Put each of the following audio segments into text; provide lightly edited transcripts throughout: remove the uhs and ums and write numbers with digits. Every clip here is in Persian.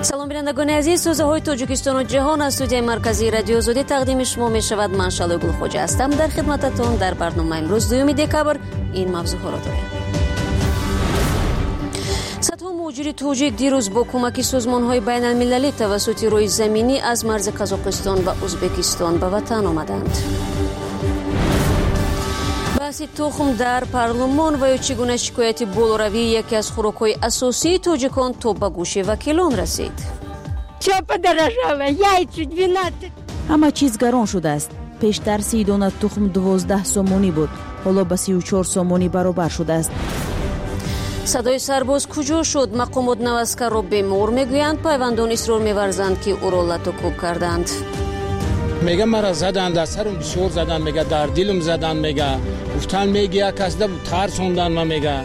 салом бинандагони азиз, сӯзаҳои тоҷикистону ҷаҳон аз студияи марказии радио Озодӣ тақдими шумо мешавад. Ман Шалои Гулхоҷа ҳастам. дар хидмататон дар барномаи имрӯз 2 декабр ин мавзӯъҳоро дорем. садҳо муҳоҷири тоҷик дирӯз бо кӯмаки созмонҳои байналмилалӣ тавассути рӯи заминӣ аз марзи Қазоқистон ва Ӯзбекистон ба ватан омаданд. баҳси тухм дар парлумон ва ё чӣ гуна шикояти болоравии яке аз хӯрокҳои асосии тоҷикон то ба гӯши вакилон расид. ҳама чиз гарон шудааст. пештар 30 дона тухм 12 сомонӣ буд, ҳоло ба 34 сомонӣ баробар шудааст. садои сарбоз куҷо шуд? мақомот наваскарро бемор мегӯянд, пайвандон исрор меварзанд ки ӯро латукӯб карданд. мега мара заданд, аз сарум бисёр заданд, мега дар дилум заданд, мега гуфтан мега як касда тарсондан ма мега.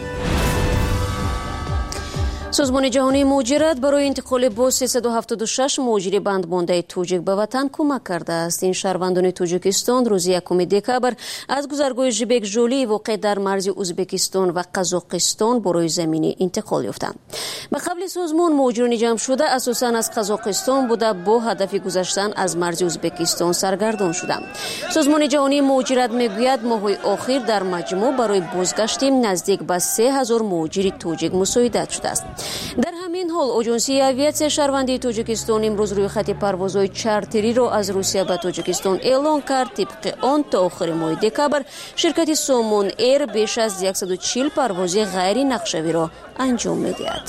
созмони ҷаҳонии муҳоҷират барои интиқоли бо 376 муҳоҷири бандмондаи тоҷик ба ватан кӯмак кардааст. ин шаҳрвандони тоҷикистон рӯзи 1 декабр аз гузаргоҳи жибек-жолии воқеъ дар марзи Ӯзбекистон ва Қазоқистон бо рӯи заминӣ интиқол ёфтанд. ба қабли созмон муҳоҷирони ҷамъшуда асосан аз Қазоқистон буда бо ҳадафи гузаштан аз марзи Ӯзбекистон саргардон шуданд. созмони ҷаҳонии муҳоҷират мегӯяд моҳои охир дар маҷмӯъ барои бозгашти наздик ба 3000 муҳоҷири тоҷик мусоидат шудааст. дар ҳамин ҳол оҷонсии авиатсияи шаҳрвандии тоҷикистон имрӯз рӯйхати парвозҳои чартериро аз Русия ба Тоҷикистон эълон кард. тибқи он то охири моҳи декабр ширкати Somon Air беш аз 140 парвози ғайри нақшавиро анҷом медиҳад.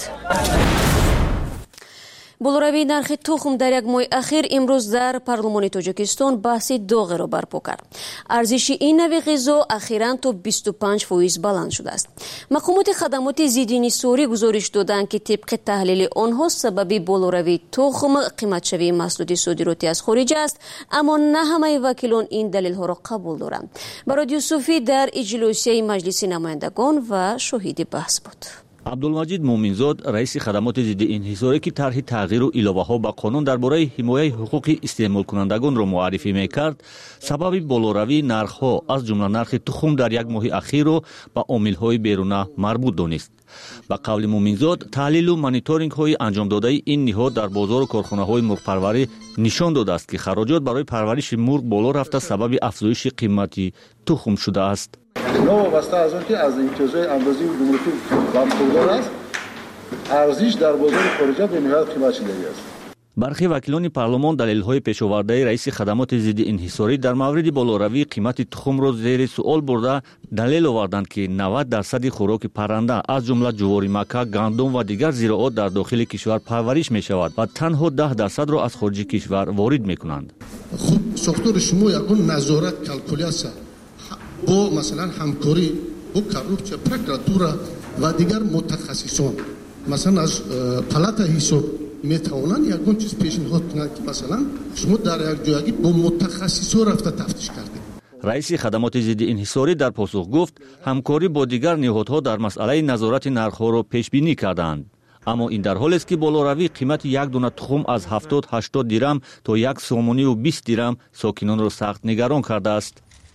болоравии нархи тухм дар як моҳи ахир имрӯз дар парлумони тоҷикистон баҳси доғеро барпо кард. арзиши ин нави ғизо ахиран то 25% баланд шудааст. мақомоти хадамоти зидди нисорӣ гузориш доданд ки тибқи таҳлили онҳо сабаби болоравии тухм қиматшавии маҳсулоти содироти аз хориҷ аст, аммо на ҳамаи вакилон ин далелҳоро қабул доранд. бароди Юсуфӣ дар иҷлосияи маҷлиси намояндагон ва шоҳиди баҳс буд. абдулмаҷид муъминзод, раиси хадамоти зидди инҳисорӣ ки тарҳи тағйиру иловаҳо ба қонун дар бораи ҳимояи ҳуқуқи истеъмолкунандагонро муаррифӣ мекард, сабаби болоравии нархҳо аз ҷумла нархи тухм дар як моҳи ахирро ба омилҳои беруна марбут донист. ба қавли муъминзод, таҳлилу мониторингҳои анҷомдодаи ин ниҳод дар бозору корхонаҳои мурғпарварӣ нишон додааст, ки хароҷот барои парвариши мурғ боло рафта сабаби афзоиши қимати тухм шудааст. новобаста аз он ки аз имтиёзҳои амрӯзии гумрукӣ бархурдор аст, арзиш дар бозори хориҷа бениҳоят қимат шудагӣ аст. бархи вакилони парлумон далелҳои пешовардаи раиси хадамоти зидди инҳисорӣ дар мавриди болоравии қимати тухмро зери суол бурда далел оварданд, ки 90% хӯроки парранда аз ҷумла ҷувори макка, гандум ва дигар зироот дар дохили кишвар парвариш мешавад ва танҳо 10%-ро аз хориҷи кишвар ворид мекунанд. хуб сохтори шумо ягон назорат калкулясия бо масалан ҳамкорӣ бо коррупсия, прокуратура ва дигар мутахассисон масалан аз палата ҳисоб метавонанд ягон чиз пешниҳод кунанд, ки масалан шумо дар як ҷоягӣ бо мутахассисо рафта тафтиш кардед. раиси хадамоти зидди инҳисорӣ дар посух гуфт, ҳамкорӣ бо дигар ниҳодҳо дар масъалаи назорати нархҳоро пешбинӣ карданд. аммо ин дар ҳолест ки болоравии қимати як дона тухм аз 70-80 дирам то 1 сомонию 20 дирам сокинонро сахт нигарон кардааст.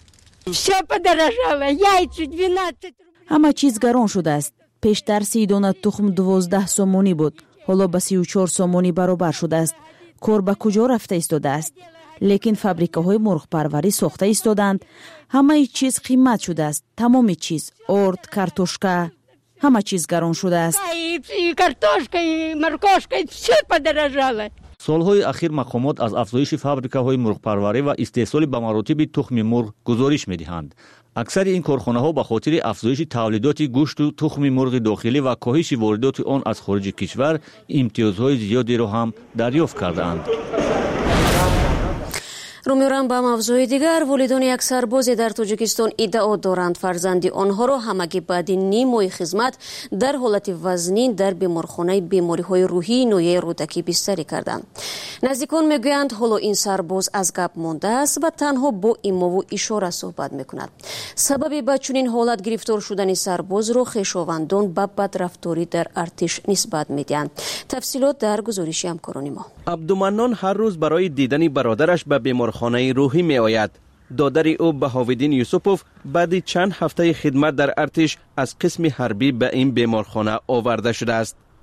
ҳама чиз гарон шудааст. пештар 30 дона тухм 12 сомонӣ буд, ҳоло ба 34 сомонӣ баробар шудааст. кор ба куҷо рафта истодааст? лекин фабрикаҳои мурғпарварӣ сохта истоданд. ҳамаи чиз қимат шудааст. тамоми чиз, орд, картошка, ҳама чиз гарон шудааст. солҳои ахир мақомот аз афзоиши фабрикаҳои мурғпарварӣ ва истеҳсоли ба маротиби тухми мурғ гузориш медиҳанд. аксари ин корхонаҳо ба хотири афзоиши тавлидоти гӯшту тухми мурғи дохилӣ ва коҳиши воридоти он аз хориҷи кишвар имтиёзҳои зиёдеро ҳам дарёфт кардаанд. румёрам ба мавзӯи дигар, волидони як сарбозе дар Тоҷикистон иддао доранд фарзанди онҳоро ҳамагӣ баъди ним моҳи хизмат дар ҳолати вазнин дар беморхонаи бемориҳои рӯҳии ноҳияи рӯдакӣ бистарӣ карданд. наздикон мегӯянд ҳоло ин сарбоз аз гап мондааст ва танҳо бо имову ишора суҳбат мекунад. сабаби ба чунин ҳолат гирифтор шудани сарбозро хешовандон ба бадрафторӣ дар артиш нисбат медиҳанд. тафсилот дар гузориши ҳамкорони мо. абдуманнон ҳар рӯз барои дидани бародараш ба беморхонаи рӯҳӣ меояд. додари ӯ Баҳовиддин Юсупов баъди чанд ҳафтаи хидмат дар артиш аз қисми ҳарбӣ ба ин беморхона оварда шудааст.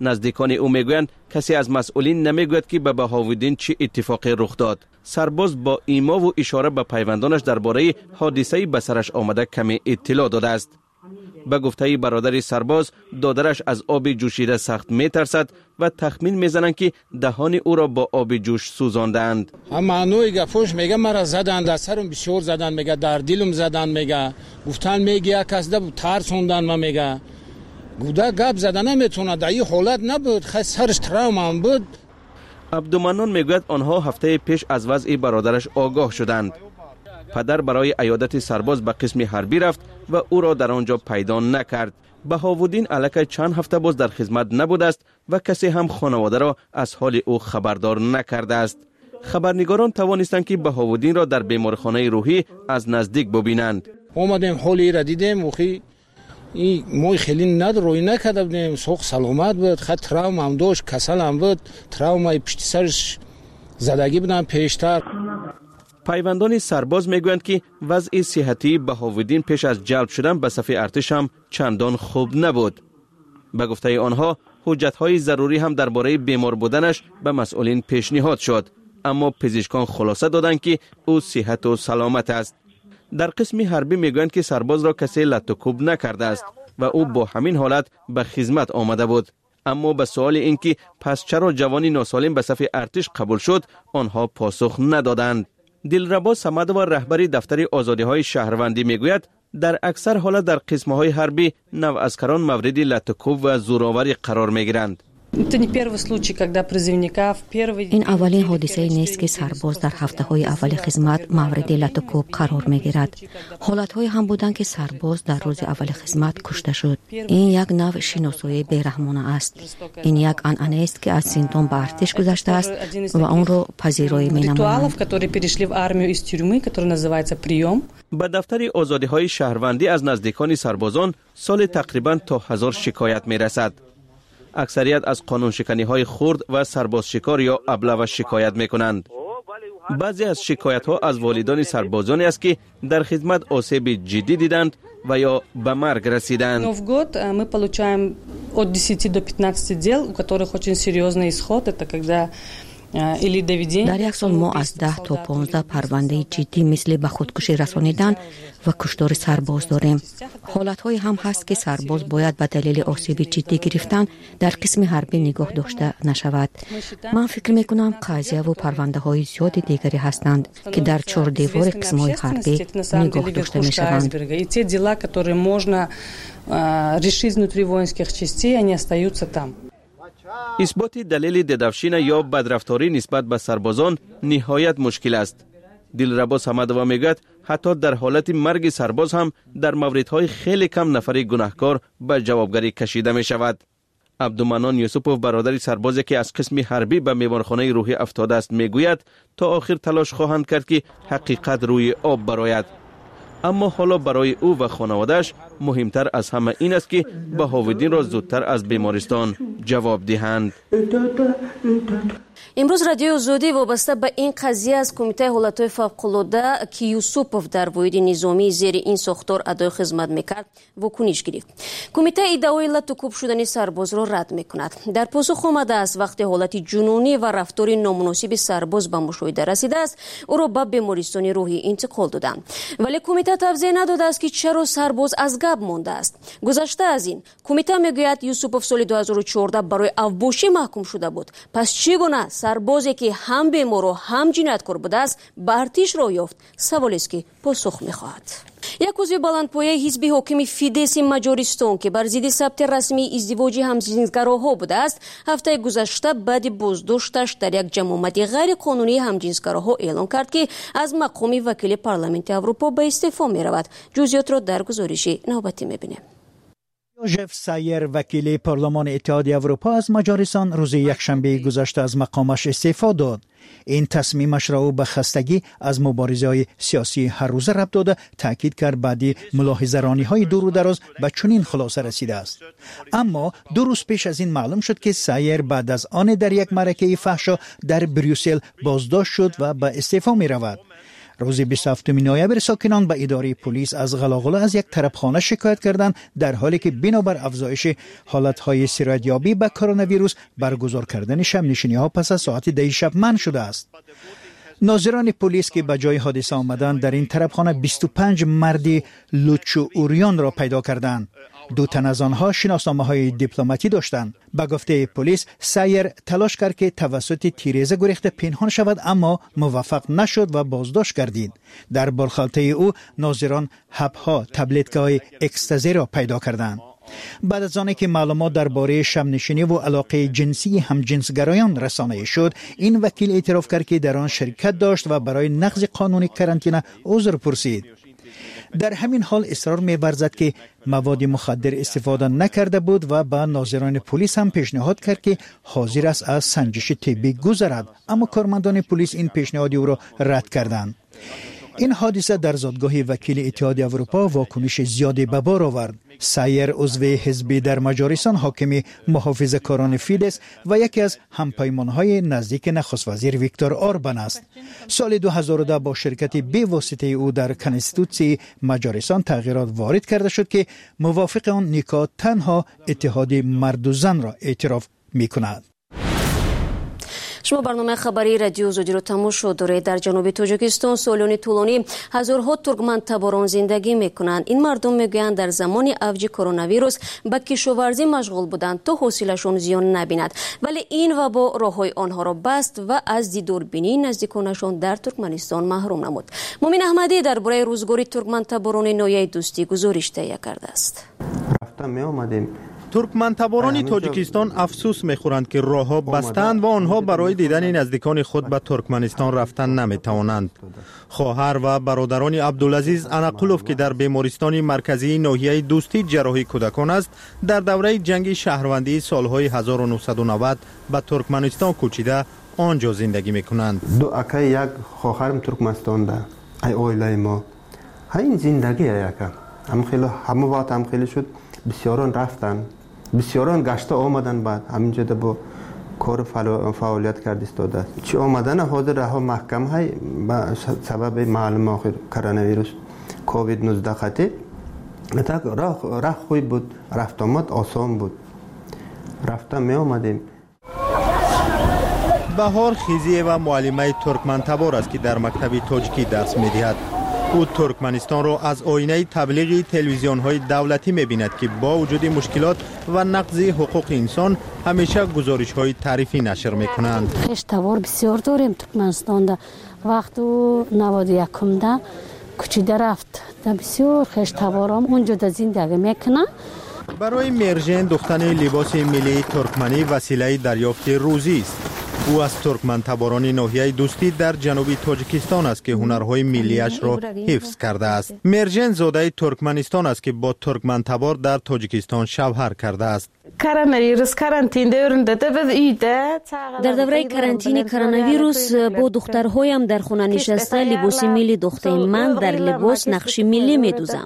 نزدیکان او میگویند کسی از مسئولین نمیگوید که به بهاوالدین چه اتفاقی رخ داد. سرباز با ایما و اشاره به پیوندانش درباره حادثه به سرش آمده کمی اطلاع داده است. به گفته برادر سرباز، دادرش از آب جوشیده سخت میترسد و تخمین میزنند که دهان او را با آب جوش سوزاندند. اما نوعی گفوش میگه مرا زدند، در سرم بسیار زدند، میگه در دلم زدند، میگه گفتن میگه یک کس ده ترسوندن و میگه گوده گپ زدن نمیتونه، در این حالت نبود، خیلی سرش تراوما بود. عبدالمنان میگوید آنها هفته پیش از وضع برادرش آگاه شدند. پدر برای عیادت سرباز به قسم حربی رفت و او را در آنجا پیدا نکرد. بهاوالدین علاکه چند هفته باز در خدمت نبوده است و کسی هم خانواده را از حال او خبردار نکرده است. خبرنگاران توانستند که بهاوالدین را در بیمارخانه روحی از نزدیک ببینند. اومدیم حالی را دیدیم، وقتی ما خیلی روی نکرده بودیم، سوق سلامت بود، خیلی تراوما هم داشت، کسل هم بود، تراومای پشت سرش زدگی بودن پیشتر. پیوندان سرباز میگویند که وضع صحتی بهاوالدین پیش از جلب شدن به صف ارتش هم چندان خوب نبود. به گفته آنها حجت‌های ضروری هم درباره بیمار بودنش به مسئولین پیشنهاد شد، اما پزشکان خلاصه دادند که او صحت و سلامت است. در قسم حربی میگویند که سرباز را کسی لط و کوب نکرده است و او با همین حالت به خدمت آمده بود. اما به سوال اینکه پس چرا جوانی ناسالم به صف ارتش قبول شد، آنها پاسخ ندادند. دلربا صمدوار رهبری دفتر آزادی‌های شهروندی میگوید در اکثر حالت در قسم‌های حربی نوعسکران مورد لط و کوب و زورآوری قرار میگیرند. این اولین حادثه نیست که سرباز در هفته‌های اول خدمت مورد لط و کوب قرار میگیرد. حالت‌های هم بودند که سرباز در روز اول خدمت کشته شد. این یک نوع شناسایی بی‌رحمانه است. این یک عنعنه است که از زندان به ارتش گذشته است و آن را پذیرایی می‌نمایند. به دفتر آزادی‌های شهروندی از نزدیکان سربازان سال تقریباً تا 1000 شکایت می‌رسد. اکثریت از قانون شکنی های خرد و سرباز شکار یا ابله شکایت می کنند. بعضی از شکایت ها از والدان سربازانی است که در خدمت آسیب جدی دیدند و یا به مرگ رسیدند. В год мы получаем от 10 до 15 дел, у которых очень серьезный исход. Это когда در یک سال ما از 10 تا 15 پرونده جدی مثل به خودکشی رسانیدن و کشتار سرباز داریم. حالت‌های هم هست که سرباز باید به دلیل آسیب جدی گرفتن در قسم حربی نگاه داشته نشود. من فکر می‌کنم قضیه و پرونده‌های زیاد دیگری هستند که در چهار دیوار قسم‌های حربی نگاه داشته می‌شوند. Те дела, которые можно решить внутри воинских частей, они остаются там. اثبات دلیل ددفشین یا بدرفتاری نسبت به سربازان نهایت مشکل است. دلربا صمدوار میگوید حتی در حالت مرگ سرباز هم در موردهای خیلی کم نفر گناهکار به جوابگری کشیده می شود. عبدالمنان یوسفوف برادر سربازی که از قسم حربی به بیمارخانه روحی افتاده است میگوید تا آخر تلاش خواهند کرد که حقیقت روی آب برآید. اما حالا برای او و خانواده‌اش مهمتر از همه این است که بهاوالدین را زودتر از بیمارستان جواب دهند. امروز رادیو زودی وابسته به این قضیه از کمیته حالت‌های فوق‌العاده که یوسفوف در واحد نظامی زیر این ساختار ادای خدمت میکرد واکنش گرفت. کمیته ادعای لط و کوب شدن سرباز را رد میکند. در پاسخ آمده است وقتی حالت جنونی و رفتار نامناسب سرباز به مشاهده رسیده است او را به بیمارستان روحی انتقال دادند. ولی کمیته توضیح نداده است که چرا سرباز از گپ مانده است. گذشته از این کمیته میگوید یوسفوف سال 2014 برای اوباشی محکوم شده بود. پس چگونه سربازی که هم بیمار و هم جنایتکار بوده است به ارتش را یافت؟ سوالی است که پاسخ میخواهد. یک عضو بلندپایه حزب حاکم فیدس مجارستان که بر ضد ثبت رسمی ازدواج همجنسگراها بوده است هفته گذشته بعد بازداشتش در یک جمعیت غیر قانونی همجنسگراها اعلام کرد که از مقام وکیل پارلمانت اروپا به استعفا میرود. جزئیات را در گزارش نوبتی میبینیم. یوژف سایر وکیل پارلمان اتحادیه اروپا از مجارستان روز یکشنبه گذشته از مقامش استعفا داد. این تصمیمش را او به خستگی از مبارزه‌های سیاسی هر روزه ربط داده تاکید کرد بعدی ملاحظه‌رانی‌های دور و دراز به چنین خلاصه رسیده است. اما 2 روز پیش از این معلوم شد که سایر بعد از آن در یک معرکه فحشا در بریوسل بازداشت شد و به استعفا می رود. روز 27 نوامبر ساکنان به اداره پلیس از غلاغله از یک طرفخانه شکایت کردند، در حالی که بنابر افزایش حالتهای سرایتیابی به کرونا ویروس برگزار کردن شب نشینی ها پس از ساعت 10 شب منع شده است. ناظران پلیس که به جای حادثه آمدند در این طرفخانه 25 مرد لوچو اوریان را پیدا کردند. 2 تن از آنها شناسنامه‌های دیپلماتی داشتند. به گفته پلیس سایر تلاش کرد که توسط تیریزه گریخته پنهان شود، اما موفق نشد و بازداشت گردید. در بالخالته او ناظران حب‌ها تبلت‌های اکستازی را پیدا کردند. بعد از آنکه معلومات درباره شب نشینی و علاقه جنسی همجنسگرایان رسانه شد، این وکیل اعتراف کرد که در آن شرکت داشت و برای نقض قانون کرانتینه عذر پرسید. در همین حال اصرار می‌ورزد که مواد مخدر استفاده نکرده بود و به ناظران پلیس هم پیشنهاد کرد که حاضر است از سنجش طبی گذرد، اما کارمندان پلیس این پیشنهاد او را رد کردند. این حادثه در زادگاه وکیل اتحاد اروپا واکنش زیادی به بار آورد. سایر عضو حزبی در مجارستان حاکم محافظه‌کاران فیدس و یکی از همپیمانهای نزدیک نخست وزیر ویکتور آربان است. سال 2010 با شرکت به واسطه او در کنستیتوسی مجارستان تغییرات وارد کرده شد که موافق آن نیکا تنها اتحاد مرد و زن را اعتراف می‌کند. شما برنامه خبری رادیو زودی رو تماشا دارید. در جنوب تاجیکستان سالانه طولانی هزارها ترکمن تباران زندگی میکنند. این مردم میگویند در زمان اوج کرونا ویروس به کشاورزی مشغول بودند تا حاصلشون زیان نبیند، ولی این وبا راههای آنها را بست و از دیداربینی نزدیکانشان در ترکمنستان محروم نمود. مومن احمدی درباره روزگاری ترکمن تباران نایه دوستی گزارش تهیه کرده است. ترکمن تباران تاجیکستان افسوس می‌خورند که راه‌ها بستند و آنها برای دیدن نزدیکان خود به ترکمنستان رفتن نمی‌توانند. خواهر و برادران عبدالعزیز انقلوف که در بیمارستان مرکزی ناحیه دوستی جراحی کودکان است، در دوره جنگ شهروندی سالهای 1990 به ترکمنستان کوچیده آنجا زندگی می‌کنند. دو اکا یک خواهرم ترکمنستان ده. ای اویلای ما. این زندگی اکا. همه وقت هم خیلی شد. بسیاران رفتن، بسیاران گشته آمدن، بعد همینجا با کار فعالیت کرد استاده. چی آمدن حاضر رها محکم های با سبب معلوم آخر کرونا ویروس کووید 19 خطی راه خوب بود، رفت آمد آسان بود، رفتم می آمدیم. بهار خیزی و معلمه ترکمن تبار است که در مکتب تاجیکی درس می‌دهد. او ترکمنستان را از آینه تبلیغی تلویزیون‌های دولتی می‌بیند که با وجود مشکلات و نقض حقوق انسان همیشه گزارش‌های تعریفی نشر می‌کنند. خیش تبار بسیار داریم ترکمنستان ده. وقت 91 ده کوچیده رفت. ده بسیار خیش تبارام اونجا ده زندگی میکنه. برای مرجن دختن لباس ملی ترکمنی وسیله دریافت روزی است. او از ترکمن تباران ناحیه دوستی در جنوبی تاجیکستان است که هنرهای ملیش را حفظ کرده است. مرجن زاده ترکمنستان است که با ترکمن تبار در تاجیکستان شوهر کرده است. در دوره کرانتین کرونا ویروس با دخترهایم در خانه نشسته لباس ملی دختر من در لباس نقش ملی میدوزم.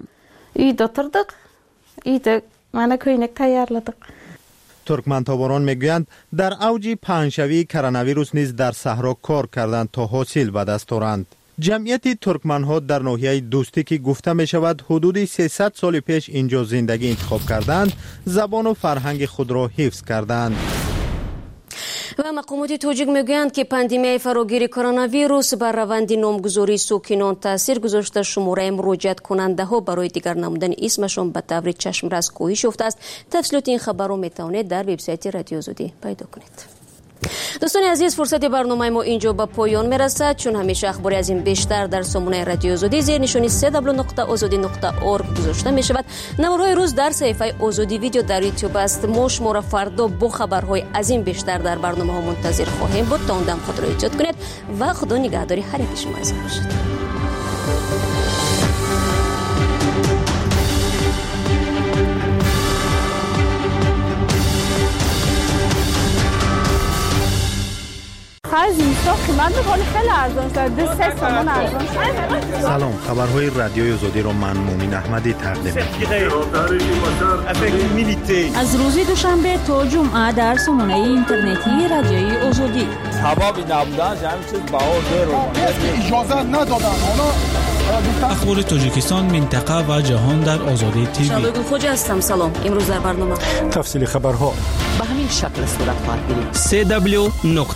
ترکمن تباران میگویند در اوج پهنشوی کرونا ویروس نیز در صحرا کار کردند تا حاصل به دست آورند. جمعیت ترکمن ها در ناحیه دوستی که گفته می شود حدود 300 سال پیش اینجا زندگی انتخاب کردند، زبان و فرهنگ خود را حفظ کردند. و مقامات تاجیک میگویند که پاندمیای فراگیر کرونا ویروس بر روند نامگذاری ساکنان تاثیر گذاشته. شماره مراجعت کننده ها برای دیگر نمودن اسمشان به طور چشمرس کاهش یافته است. تفصیلات این خبر را میتوانید در وبسایت رادیو زودی پیدا کنید. دوستان عزیز، فرصت برنامه ما اینجا به پایان میرسد. چون همیشه اخباری از این بیشتر در سامانه رادیو زودی زیر نشانی www.azodi.org گذاشته می شود. نمارهای روز در صفحه آزادی ویدیو در یوتیوب است. ما شما را فردا با خبرهای از این بیشتر در برنامه ها منتظر خواهیم بود. تا اون دم خود را ایجاد کنید و خدا نگهداری هر یک شما باشد. آخر زمستون قیمت میکنه خیلی ارزان شده 3 تومان ارزان شده. سلام، خبرهای رادیوی آزادی رو من مومین احمدی تقدیم می‌کنم. از روز دوشنبه تا جمعه در سامانه اینترنتی رادیوی آزادی. سبب نبودن همین چیز بهار اجازه ندادن. اخبار تاجیکستان، منطقه و جهان در آزادی تیوی. شادو خوجا هستم. سلام. امروز در برنامه تفصیل خبرها به همین شکل صورت خواهد گرفت.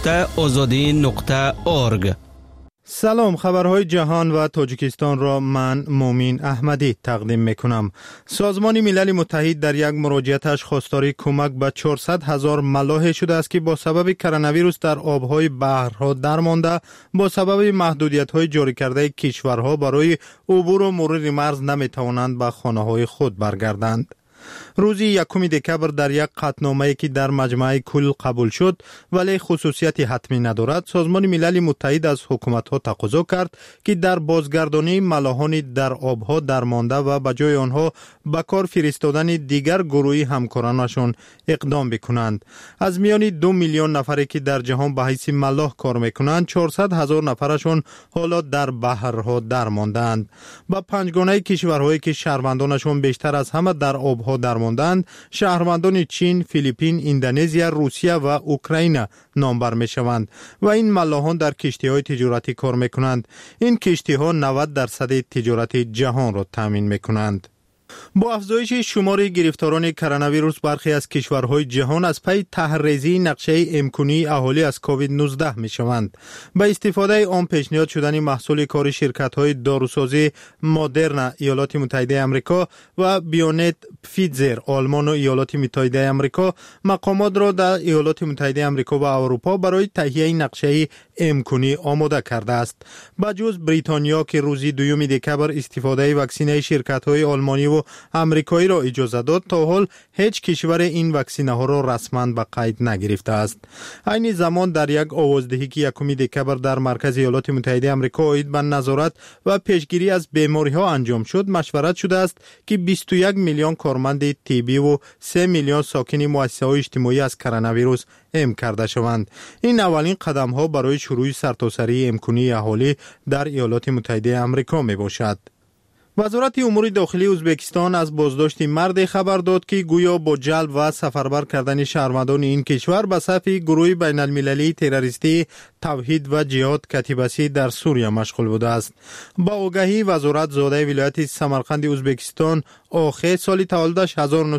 www.azadi.org. سلام، خبرهای جهان و تاجیکستان را من مومین احمدی تقدیم میکنم. سازمان ملل متحد در یک مراجعتش خواستار کمک به 400,000 ملاح شده است که با سبب کرونا ویروس در آبهای بحرها درمانده با سبب محدودیت‌های جاری کرده کشورها برای عبور و مرور مرز نمیتوانند به خانه‌های خود برگردند. روز 1 دکبر در یک قطعنامه‌ای که در مجمع کل قبول شد ولی خصوصیت حتمی ندارد، سازمان ملل متحد از حکومت‌ها تقاضا کرد که در بازگردانی ملاحان در آبها درمانده و به جای آنها به کار فرستادن دیگر گروهی همکارانشان اقدام بکنند. از میان 2 میلیون نفری که در جهان به حیث ملاح کار میکنند، 400,000 نفرشان حالا در بحرها درماندند. با پنجگانه کشورهایی که شهروندانشان بیشتر از همه در آبها درماندند، شهروندان چین، فیلیپین، اندونزیا، روسیه و اوکراین نامبر می شوند و این ملاحان در کشتی‌های تجارتی کار می کنند. این کشتی‌ها 90% تجارت جهان را تامین می کنند. با افزایش شمار گرفتاران کرونا ویروس، برخی از کشورهای جهان از پی طرح‌ریزی نقشه امکانی اهالی از کووید 19 می شوند. با استفاده آن پیشنهاد شدن محصول کار شرکت‌های داروسازی مدرنا ایالات متحده آمریکا و بیونت فیزر آلمان و ایالات متحده آمریکا، مقامات را در ایالات متحده آمریکا و اروپا برای تهیه نقشه امکانی آماده کرده است. بجز بریتانیا که روز 2 دکبر استفاده واکسینه شرکت‌های آلمانی و امریکایی را اجازه داد، تا حال هیچ کشور این واکسینه ها را رسما به قید نگرفته است. این زمان در یک آوازدهی که 1 دکبر در مرکز ایالات متحده آمریکا عاید به نظارت و پیشگیری از بیماری ها انجام شد، مشورت شده است که 21 میلیون کارمند طبی و 3 میلیون ساکن مؤسسه‌های اجتماعی از کرونا ویروس ام کرده شوند. این اولین قدم ها برای شروع سرتاسری امکانی اهالی در ایالات متحده آمریکا می باشد. وزارت امور داخلی ازبکستان از بازداشت مرد خبر داد که گویا با جلب و سفربر کردن شهروندان این کشور به صف گروه بین المللی تروریستی توحید و جهاد کتیبه‌ای در سوریه مشغول بوده است. با آگهی وزارت زاده ولایت سمرقند ازبکستان آخه سال تولدش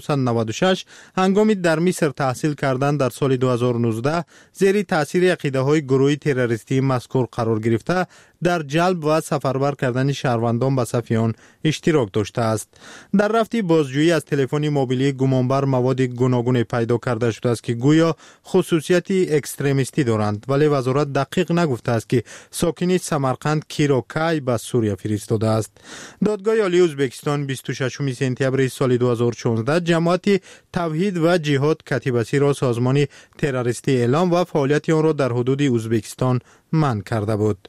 1996 هنگامی در مصر تحصیل کردن در سال 2019 زیر تاثیر عقیده‌های گروه تروریستی مذکور قرار گرفته در جلب و سفربر کردن شهروندان به صف آن اشتراک داشته است. در رفتی بازجویی از تلفن موبیلی گمانبر مواد گوناگون پیدا کرده شده است که گویا خصوصیت اکستریمیستی دارند، ولی وزارت دقیق نگفته است که ساکن سمرقند کی را کی به سوریه فرستاده است. دادگاه عالی ازبکستان 26 سپتامبر سال 2014 جماعت توحید و جهاد کتیبه‌ای را سازمان تروریستی اعلام و فعالیت آن را در حدود ازبکستان منع کرده بود.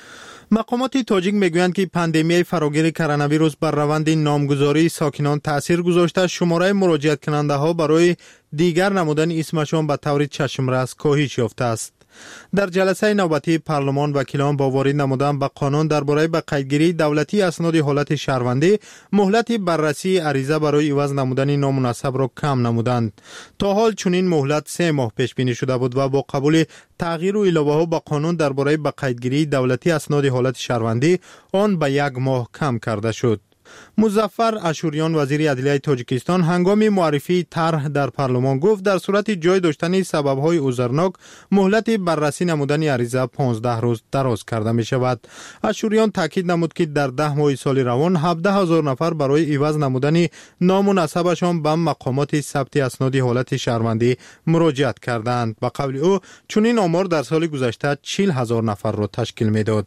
مقامات تاجیک میگویند که پاندمی فراگیر کرونا ویروس بر روند نامگذاری ساکنان تاثیر گذاشته. شماره مراجعت کننده ها برای دیگر نمودن اسمشان به طور چشمرس کاهش یافته است. در جلسه نوبتی پارلمان وکیلان با وارد نمودن به قانون درباره به قیدگیری دولتی اسناد حالت شهروندی مهلت بررسی عریضه برای عوض نمودن نامناسب را کم نمودند. تا حال چنین مهلت 3 ماه پیش بینی شده بود و با قبول تغییر و علاوه ها به قانون درباره به قیدگیری دولتی اسناد حالت شهروندی آن به 1 ماه کم کرده شد. مظفر اشوریان وزیر عدلیه تاجیکستان هنگام معرفی طرح در پارلمان گفت در صورت جای داشتن سبب‌های عذرناک مهلت بررسی نمودن عریضه 15 روز دراز کرده می شود. اشوریان تاکید نمود که در 10 ماه سال روان 17,000 نفر برای عوض نمودن نام و نسبشان به مقامات ثبت اسناد حالت شهروندی مراجعت کردند. به قول او چنین آمار در سال گذشته 40,000 نفر را تشکیل میداد.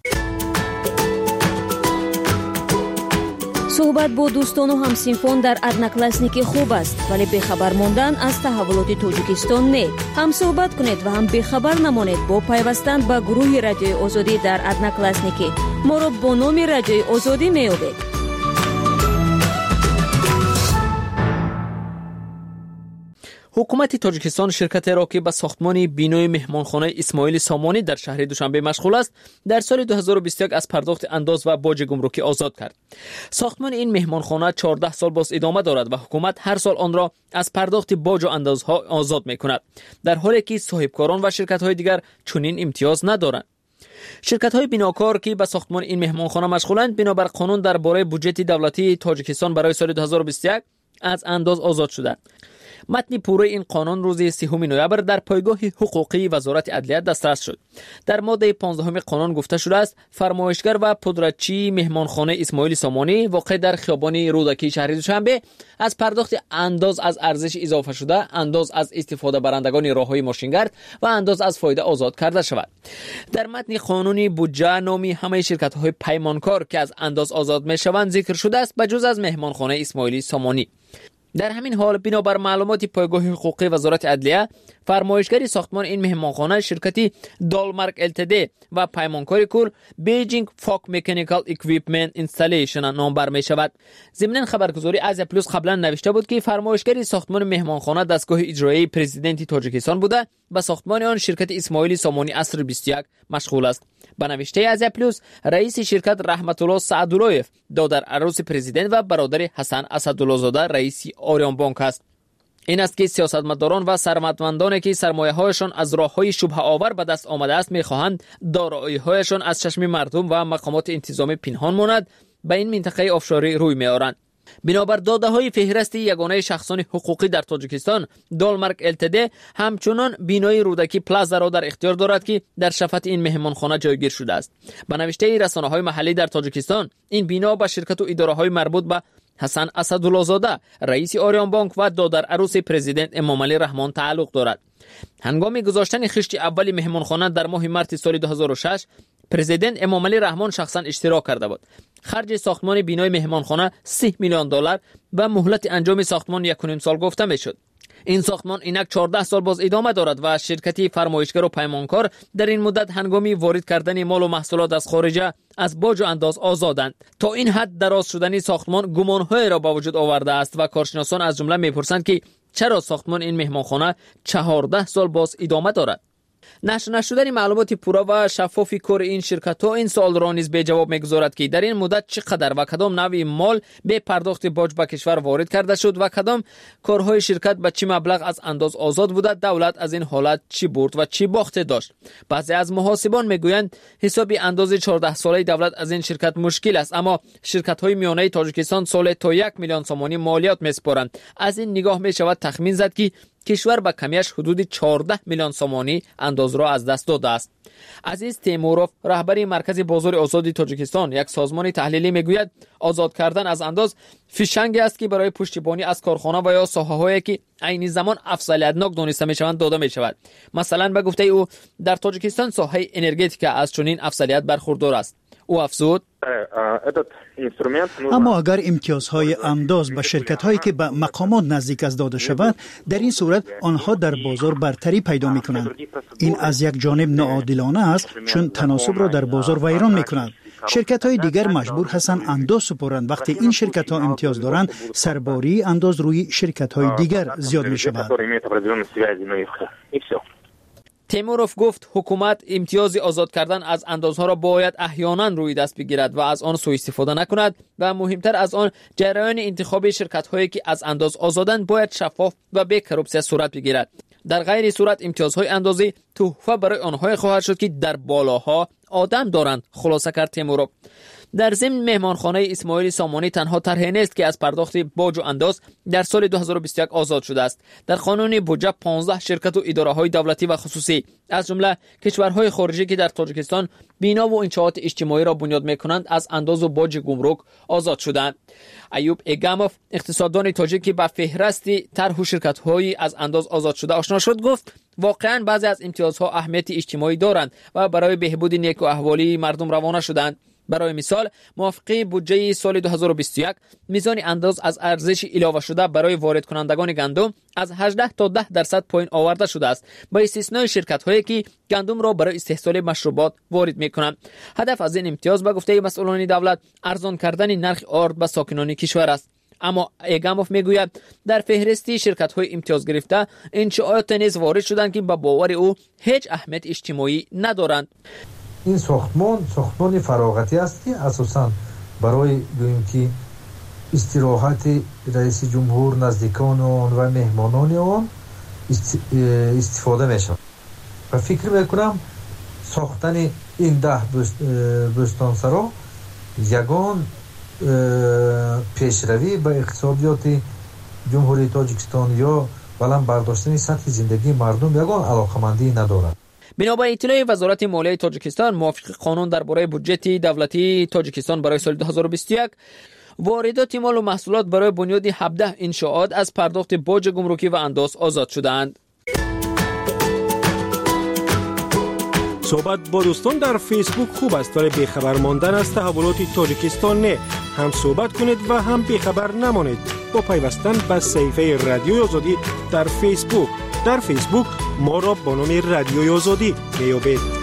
صحبت با دوستان و همسینفون در ادناکلاسنیکی خوب است، ولی بخبر ماندن از تحولات تاجیکستان نه. هم صحبت کنید و هم بخبر نمانید با پیوستن به گروه رادیوی آزادی در ادناکلاسنیکی. ما را با نام رادیوی آزادی می‌یابید. حکومت تاجیکستان شرکت را که به ساختمان بینای مهمانخانه اسماعیل سامانی در شهر دوشنبه مشغول است در سال 2021 از پرداخت انداز و باج گمرکی آزاد کرد. ساختمان این مهمانخانه 14 سال باز ادامه دارد و حکومت هر سال آن را از پرداخت باج و اندازها آزاد می‌کند، در حالی که صاحبکاران و شرکت‌های دیگر چنین امتیاز ندارند. شرکت‌های بناکار که به ساختمان این مهمانخانه مشغولند بنابر قانون درباره بودجت دولتی تاجیکستان برای سال 2021 از انداز آزاد شدند. متن پوره این قانون روز 3 نوامبر در پایگاه حقوقی وزارت عدلیه دسترس شد. در ماده 15 قانون گفته شده است فرمایشگر و پودرچی مهمانخانه اسماعیل سامانی واقع در خیابان رودکی شهر دوشنبه از پرداخت انداز از ارزش اضافه شده، انداز از استفاده برندگان راههای ماشینگرد و انداز از فایده آزاد کرده شود. در متن قانونی بودجه نامی همه شرکت‌های پیمانکار که از انداز آزاد می‌شوند ذکر شده است بجز از مهمانخانه اسماعیل سامانی. در همین حال بنابر معلومات پایگاه حقوقی وزارت عدلیه فرمایشگری ساختمان این مهمانخانه شرکتی دالمارک التد و پیمانکار کل بیجینگ فاک مکانیکال اکویپمنت اینستالیشن نام بر می شود. ضمن خبرگزاری آزیا پلوس قبلا نوشته بود که فرمایشگری ساختمان مهمانخانه دستگاه اجرایی پرزیدنت تاجیکستان بوده و ساختمان آن شرکت اسماعیل سامانی عصر 21 مشغول است. به نوشته آزیا پلوس رئیس شرکت رحمت الله سعداللهیف دادر عروس پرزیدنت و برادر حسن اسدالله زاده رئیس آریان بانک است. این است که سیاستمداران و ثروتمندانی که سرمایه‌هایشان از راه‌های شبهه آور به دست آمده است می‌خواهند دارایی‌هایشان از چشم مردم و مقامات انتظامی پنهان ماند به این منطقه آفشاری روی می‌آورند. بنابر داده‌های فهرست یگانه شخصان حقوقی در تاجیکستان دالمارک التد همچنان بینای رودکی پلازا را در اختیار دارد که در شفت این مهمانخانه جایگیر شده است. به نوشته رسانه‌های محلی در تاجیکستان این بنا به شرکت و اداره‌های مربوط به حسن اسدالله زاده رئیس آریان بانک و دادر عروس پرزیدنت امام علی رحمان تعلق دارد. هنگام گذاشتن خشت اول مهمانخانه در ماه مارس سال 2006 پرزیدنت امام علی رحمان شخصا اشتراک کرده بود. خرج ساختمان بینای مهمانخانه 30 میلیون دلار و مهلت انجام ساختمان 1.5 سال گفته میشد. این ساختمان اینک 14 سال باز ادامه دارد و شرکتی فرمایشگر و پیمانکار در این مدت هنگامی وارد کردن مال و محصولات از خارج از باج و انداز آزادند. تا این حد دراز شدن ساختمان گمان‌های را با وجود آورده است و کارشناسان از جمله میپرسند که چرا ساختمان این مهمانخانه 14 سال باز ادامه دارد. نشر نشدن معلومات پورا و شفاف کار این شرکت‌ها این سوال را نیز به جواب می‌گذارد که در این مدت چقدر و کدام نوع مال به پرداخت باج به کشور وارد کرده شد و کدام کارهای شرکت به چه مبلغ از انداز آزاد بوده، دولت از این حالت چی برد و چی باخت داشت. بعضی از محاسبان میگویند حساب انداز 14 ساله دولت از این شرکت مشکل است، اما شرکت‌های میانه تاجیکستان سال تا 1 میلیون سامانی مالیات میسپارند. از این نگاه میشود تخمین زد که کشور به کمیش حدود 14 میلیون سامانی انداز را از دست داده است. عزیز تیموروف رهبر مرکز بازار آزاد تاجیکستان یک سازمان تحلیلی میگوید آزاد کردن از انداز فیشنگی است که برای پشتیبانی از کارخانه و یا ساحه‌هایی که عین زمان افضلیت‌ناک دانسته میشوند داده میشود. مثلا به گفته او در تاجیکستان ساحه انرژتیک از چنین افضلیت برخوردار است. او افزود اما اگر امتیازهای انداز به شرکت‌هایی که به مقامات نزدیک است داده شود، در این صورت آنها در بازار برتری پیدا می‌کنند. این از یک جانب ناعادلانه است چون تناسب را در بازار ویران می‌کند. شرکت‌های دیگر مجبور هستند انداز سپارند. وقتی این شرکت‌ها امتیاز دارند، سرباری انداز روی شرکت‌های دیگر زیاد می‌شود. تیموروف گفت حکومت امتیاز آزاد کردن از اندازها را باید احیانا روی دست بگیرد و از آن سوء استفاده نکند و مهمتر از آن جریان انتخاب شرکت‌هایی که از انداز آزادند باید شفاف و بی کروپسیا صورت بگیرد. در غیر صورت امتیازهای اندازی تحفه برای آنها خواهد شد که در بالاها آدم دارند، خلاصه کرد تیموروف. در ضمن مهمانخانه اسماعیل سامانی تنها طرح نیست که از پرداخت باج و انداز در سال 2021 آزاد شده است. در قانون بودجه 15 شرکت و اداره‌های دولتی و خصوصی از جمله کشورهای خارجی که در تاجیکستان بنا و انشاءات اجتماعی را بنیاد می‌کنند از انداز و باج گمرک آزاد شدند. ایوب اگاموف اقتصاددان تاجیک که به فهرست طرح شرکت‌های از انداز آزاد شده آشنا شد گفت واقعاً بعضی از امتیازها اهمیت اجتماعی دارند و برای بهبود نیک و احوالی مردم روانه شدند. برای مثال موافقه بودجه سال 2021 میزان انداز از ارزش اضافه شده برای وارد کنندگان گندم از 18 تا 10% پایین آورده شده است، با استثنای شرکت‌هایی که گندم را برای استحصال مشروبات وارد می‌کنند. هدف از این امتیاز به گفته مسئولان دولت ارزان کردن نرخ آرد به ساکنان کشور است. اما ایگاموف میگوید در فهرستی شرکت‌های امتیاز گرفته انشاءات نیز وارد شدند که به باور او هیچ اهمیت اجتماعی ندارند. این ساختمان فراغتی است که اساساً برای گوییم که استراحت رئیس جمهور، نزدیکان آن و مهمانان آن استفاده میشود و فکر میکنم ساختن این 10 بستانسرا یگان پیشروی به اقتصادیات جمهوری تاجیکستان یا بلند برداشتن سطح زندگی مردم یگان علاقمندی ندارد. بنابر اطلاع وزارت مالیه تاجیکستان، موافق قانون درباره بودجت دولتی تاجیکستان برای سال 2021، واردات مال و محصولات برای بنیاد 17 انشاءات از پرداخت باج گمرکی و انداز آزاد شدند. صحبت با دوستان در فیسبوک خوب است، ولی بیخبر ماندن از تحولات تاجیکستان نه. هم صحبت کنید و هم بیخبر نمانید با پیوستن به صفحه رادیوی آزادی در فیسبوک. در فیسبوک ما را با نام رادیوی آزادی بیابید.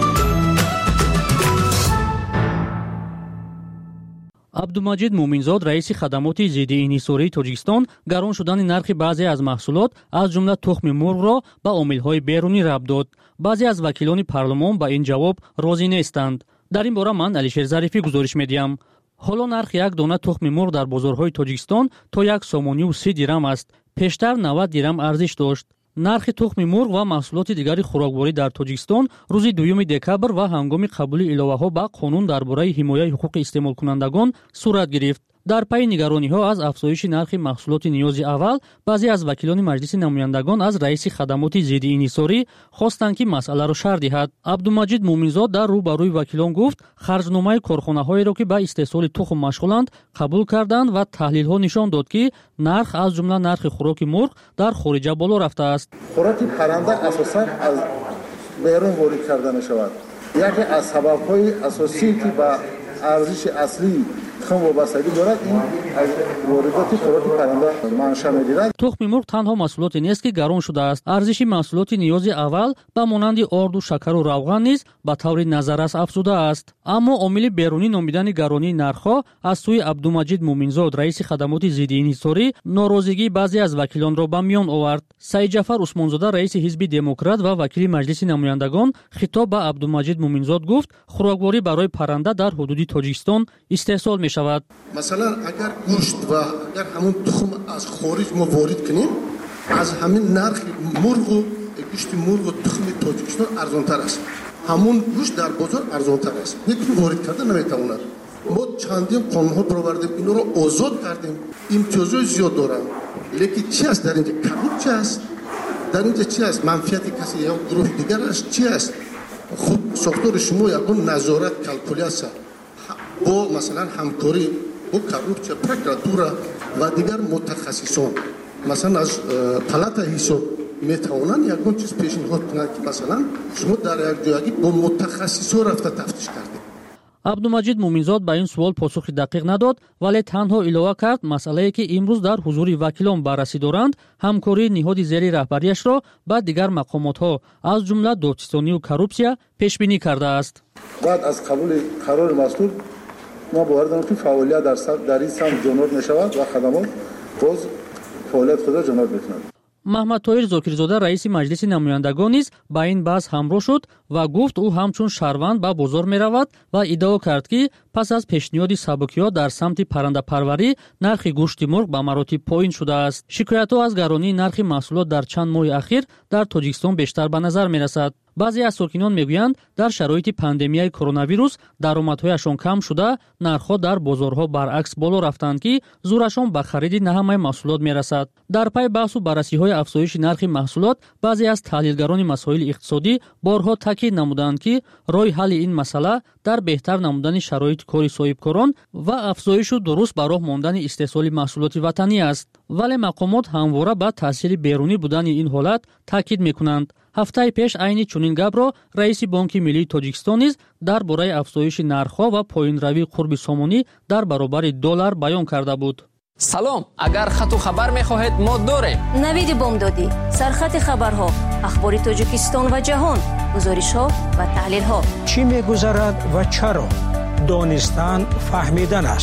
عبدالمجید مومنزاد رئیس خدمات ضد انحصاری تاجیکستان گران شدن نرخ بعضی از محصولات از جمله تخم مرغ را به عامل‌های بیرونی ربط داد. بعضی از وکیلان پارلمان با این جواب راضی نیستند. در این باره من علیشیر ظریفی گزارش می‌دهم. حالا نرخ یک دانه تخم مرغ در بازارهای تاجیکستان تا 1 سومانی و 30 درم است. پیشتر 90 درم ارزش داشت. نرخ تخم مرغ و محصولات دیگری خوراکواری در تاجیکستان روز 2 دکبر و هنگام قبول الوه‌ها به قانون درباره حمایت حقوق استعمال کنندگان صورت گرفت. در پی نگرانی‌ها از افزایش نرخ محصولات نیاز اول، بعضی از وکیلان مجلس نمایندگان از رئیس خدمات ضد انحصاری خواستند که مسئله را شرح دهد. عبدالمجید مومنزاد در روبروی وکیلان گفت خرجنامه کارخانه‌هایی را که به استحصال تخم مشغولند قبول کردند و تحلیل‌ها نشان داد که نرخ از جمله نرخ خوراک مرغ در خارج بالا رفته است. خوراک پرنده اساساً از بیرون وارد کرده می‌شود. یکی از سبب‌های اساسی که به ارزش اصلی تخم وابستگی دارد این از واردات خوراک پرنده منشأ می‌گیرد. تخم مرغ تنها محصولاتی نیست که گران شده است. ارزش محصولات نیاز اول به مانند آرد و شکر و روغن نیز به طور نظررس افزوده است. اما عامل بیرونی نامیدن گرانی نرخ‌ها از سوی عبدالمجید مومنزاد رئیس خدمات ضد انحصاری ناراضگی بعضی از وکیلان را به میان آورد. سعید جعفر عثمانزاده رئیس حزب دموکرات و وکیل مجلس نمایندگان خطاب به عبدالمجید مومنزاد گفت خوراکواری برای پرنده در حدود تاجیکستان استحصال می‌شود. مثلا اگر گوشت و اگر همون تخم از خارج ما وارد کنیم، از همین نرخ مرغ و گوشت مرغ و تخم تاجیکستان ارزان‌تر است. همون گوشت در بازار ارزان‌تر است. یکی وارد کردن نمی‌تواند. ما چندین قانون‌ها برآوردیم، اینا رو آزاد کردیم. امتیازات زیاد دارن. لیکن چی است در اینجا؟ کبود چی است؟ در اینجا چی است؟ منفعت کسی یا گروه دیگر است چی است؟ خود ساختار شما یکون نظارت کلکولیاسا با مثلا همکاری با کاروپچه پروکراتورا و دیگر متخصصان مثلا از پلاتا حساب میتوانند یکون چیز پیشنهاد کنند که مثلا شما در یک جایی با متخصصان رفته تفتیش کردید. عبدالمجید مومنزاد به این سوال پاسخ دقیق نداد، ولی تنها الوه کرد مسئله‌ای که امروز در حضور وکیلان بررسی دارند همکاری نهاد زیر رهبریش را با دیگر مقامات‌ها از جمله دادستانی و کاروپسیا پیش بینی کرده است. بعد از قبول قرار مسئول ما باور داریم که فعالیت در این سمت جنور می‌شود و خدمات باز فعالیت خود را جنور می‌کند. محمد طاهر زاکرزاده رئیس مجلس نمایندگان نیز با این بحث همراه شد و گفت او همچون شهروند به بازار می‌رود و ادعا کرد که پس از پیشنهاد سبکی‌ها در سمت پرنده پروری نرخ گوشت مرغ به مراتب پایین شده است. شکایت‌ها از گرانی نرخ محصولات در چند ماه اخیر در تاجیکستان بیشتر به نظر می‌رسد. بعضی از ساکنان میگویند در شرایط پاندمیای کرونا ویروس درآمدهایشان کم شده، نرخ‌ها در بازارها برعکس بالا رفتند که زورشان به خرید نه همه محصولات میرسد. در پی بحث و بررسی‌های افزایش نرخ محصولات، بعضی از تحلیلگران مسائل اقتصادی بارها تاکید نمودند که راه حل این مسئله در بهتر نمودن شرایط کار صاحبکاران و افزایش و درست به راه ماندن استحصال محصولات وطنی است. ولی مقامات همواره به تاثیر بیرونی بودن این حالت تاکید می‌کنند. هفته پیش عین چنین گپ را رئیس بانک ملی تاجیکستان نیز درباره افزایش نرخ‌ها و پایین‌روی قرب سامانی در برابر دلار بیان کرده بود. سلام، اگر خط و خبر می‌خواهید ما داریم. نوید بامدادی، سرخط خبرها، اخبار تاجیکستان و جهان، گزارش‌ها و تحلیل‌ها. چی می‌گذرد و چرا؟ دانستن فهمیدن است.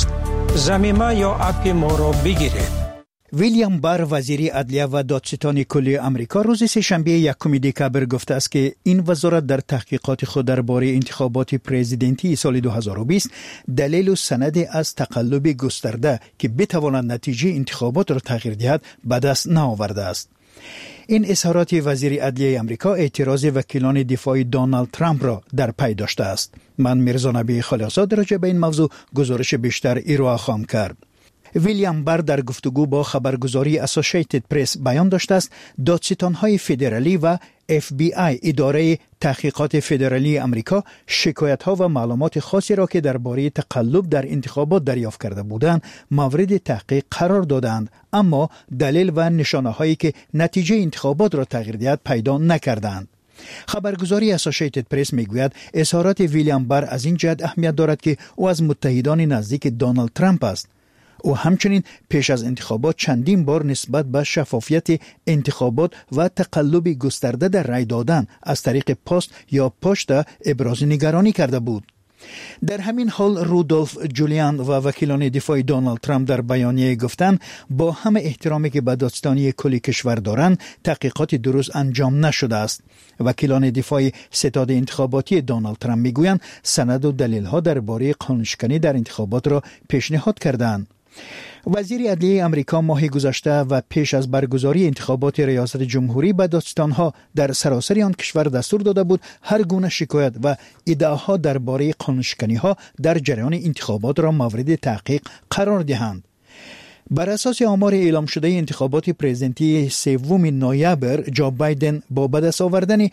زمینه یا اپ ما را بگیرید. ویلیام بار وزیری عدلیه و دادستان کلی آمریکا روز سه‌شنبه 1 دکامبر گفته است که این وزارت در تحقیقات خود درباره انتخابات پرزیدنتی سال 2020 دلیل و سند از تقلب گسترده که بتواند نتیجه انتخابات را تغییر دهد به دست نآورده است. این اظهارات وزیر عدلیه آمریکا اعتراض وکیلان دفاعی دونالد ترامپ را در پی داشته است. من میرزا نبی خالقزاد راجع به این موضوع گزارش بیشتر ارائه خواهم کرد. ویلیام بار در گفتگو با خبرگزاری اسوسییتد پرس بیان داشته است دادستان‌های فدرالی و FBI اداره تحقیقات فدرالی آمریکا شکایت‌ها و معلومات خاصی را که درباره تقلب در انتخابات دریافت کرده بودند مورد تحقیق قرار دادند، اما دلیل و نشانه‌هایی که نتیجه انتخابات را تغییر دهد پیدا نکردند. خبرگزاری اسوسییتد پرس میگوید اظهارات ویلیام بار از این جهت اهمیت دارد که او از متحدان نزدیک دونالد ترامپ است. او همچنین پیش از انتخابات چندین بار نسبت به شفافیت انتخابات و تقلب گسترده در رای دادن از طریق پست یا پشت ابراز نگرانی کرده بود. در همین حال رودولف جولیان و وکیلان دفاعی دونالد ترامپ در بیانیه گفتند با همه احترامی که به دادستانی کلی کشور دارند تحقیقات درست انجام نشده است. وکیلان دفاعی ستاد انتخاباتی دونالد ترامپ میگویند سند و دلیل‌ها درباره قانون‌شکنی در انتخابات را پیشنهاد کردند. وزیر عدلیه آمریکا ماه گذشته و پیش از برگزاری انتخابات ریاست جمهوری به دادستان‌ها در سراسر آن کشور دستور داده بود هر گونه شکایت و ادعاها درباره قانون‌شکنی‌ها در جریان انتخابات را مورد تحقیق قرار دهند. بر اساس آمار اعلام شده انتخابات پرزیدنتی 3 نوامبر جو بایدن با به دست آوردن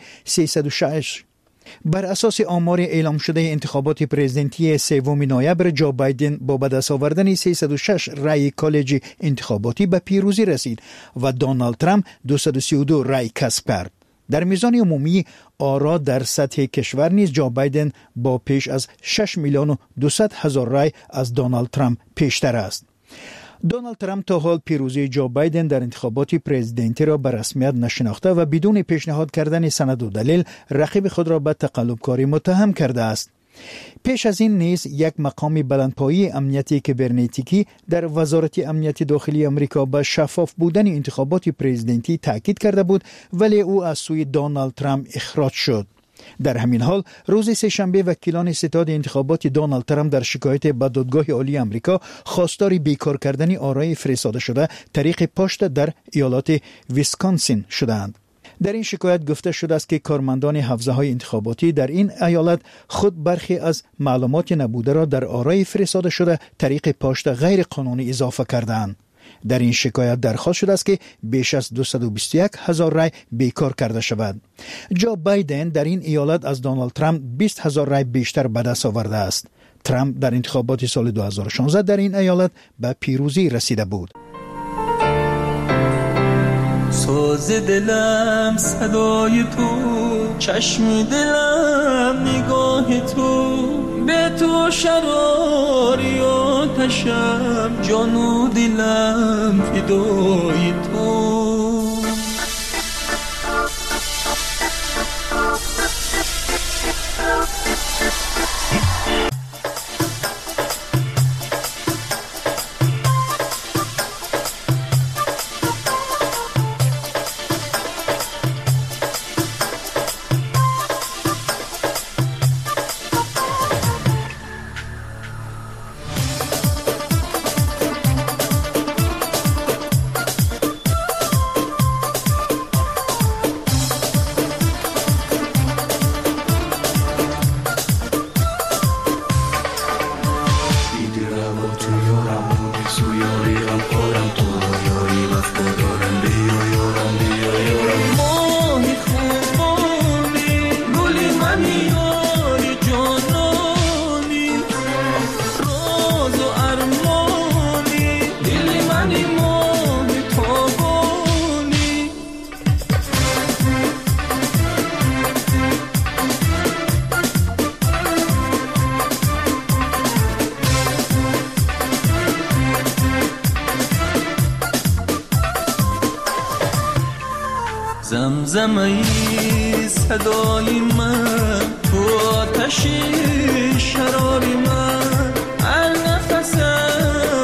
306 بر اساس آمار اعلام شده انتخابات پرزیدنتی 3 نوامبر جو بایدن با به دست آوردن 306 رای کالج انتخاباتی به پیروزی رسید و دونالد ترامپ 232 رای کسب کرد. در میزان عمومی آرا در سطح کشور نیز جو بایدن با پیش از 6,200,000 رای از دونالد ترامپ پیشتر است. دونالد ترامپ تا حال پیروزی جو بایدن در انتخابات پرزیدنتی را به رسمیت نشناخته و بدون پیشنهاد کردن سند و دلیل رقیب خود را به تقلبکاری متهم کرده است. پیش از این نیز یک مقام بلندپایه امنیتی کیبرنتیکی در وزارت امنیت داخلی آمریکا به شفاف بودن انتخابات پرزیدنتی تاکید کرده بود، ولی او از سوی دونالد ترامپ اخراج شد. در همین حال روز سه‌شنبه وکیلان ستاد انتخابات دونالد ترامپ در شکایت به دادگاه عالی آمریکا خواستار بیکار کردن آرای فرستاده شده طریق پشت در ایالات ویسکانسین شدند. در این شکایت گفته شده است که کارمندان حوزه‌های انتخاباتی در این ایالت خود برخی از معلومات نبوده را در آرای فرستاده شده طریق پشت غیر قانونی اضافه کردند. در این شکایت درخواست شده است که بیش از 221,000 رای بیکار کرده شود. جو بایدن در این ایالت از دونالد ترامپ 20,000 رای بیشتر به دست آورده است. ترامپ در انتخابات سال 2016 در این ایالت به پیروزی رسیده بود. ساز دلم صدای تو، چشم دلم نگاه تو، به تو شراری آتشم، جان و دلم فدای تو. زمزمه صدای من، تو آتش شرار من، هر نفسم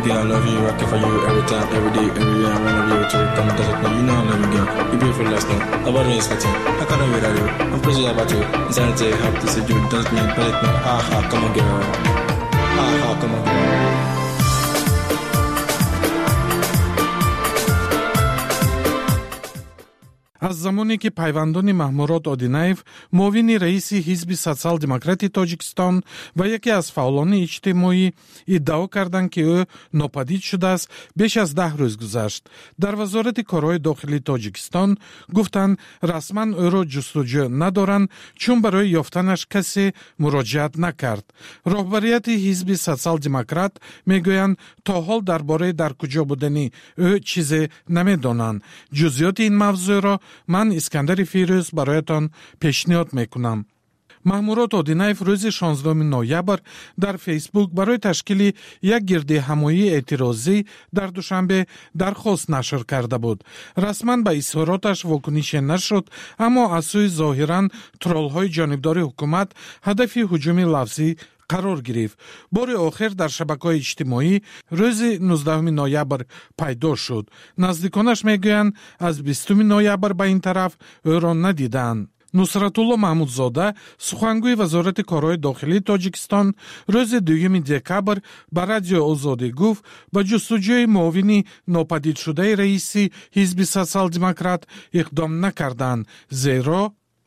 baby, I love you. Rockin' for you every time, every day, everywhere. I wanna be with you. Come touch it now. You know I love you, girl. You beautiful last night. About me expecting. How can I wait at you? I'm crazy about you. Insanity, have to say you. Dance me, palette me. Ha ha, come on, girl. Ha ha, come on, girl. аз замоне ки пайвандони Маҳмурод Одинаев, муовини раиси ҳизби социал-демократии Тоҷикистон ва яке аз фаъолони иҷтимоӣ иддао карданд ки ӯ нопадид шудааст, беш аз 10 рӯз гузашт. Дар вазорати корҳои дохилии Тоҷикистон гуфтанд расман ӯро ҷустуҷӯ надоранд, чун барои ёфтанаш касе муроҷиат накард. роҳбарияти ҳизби социал-демократ мегӯянд то ҳол дар бораи дар куҷо будани ӯ чизе намедонанд. ҷузъиёти ин мавзӯъро ман Искандари Фирӯз бароятон пешниҳод мекунам. Маҳмурод Одинаев рӯзи 16 ноябр дар Фейсбук барои ташкили як гирдиҳамоии эътирозӣ дар Душанбе дархост нашр карда буд. Расман ба изҳороташ вокунише нашуд, аммо аз сӯи зоҳиран троллҳои ҷонибдори ҳукумат ҳадафи ҳуҷуми лафзӣ қарор гирифт. бори охир дар шабакаҳои иҷтимоӣ рӯзи 19 ноябр пайдо шуд. наздиконаш мегӯянд аз 20 ноябр ба ин тараф ӯро надиданд. Нусратулло Маҳмудзода, сухангӯи вазорати корҳои дохилии Тоҷикистон, рӯзи 2 декабр ба радиои Озодӣ гуфт ба ҷустуҷӯи муовини нопадидшудаи раиси ҳизби социал-демократ иқдом накарданд, зеро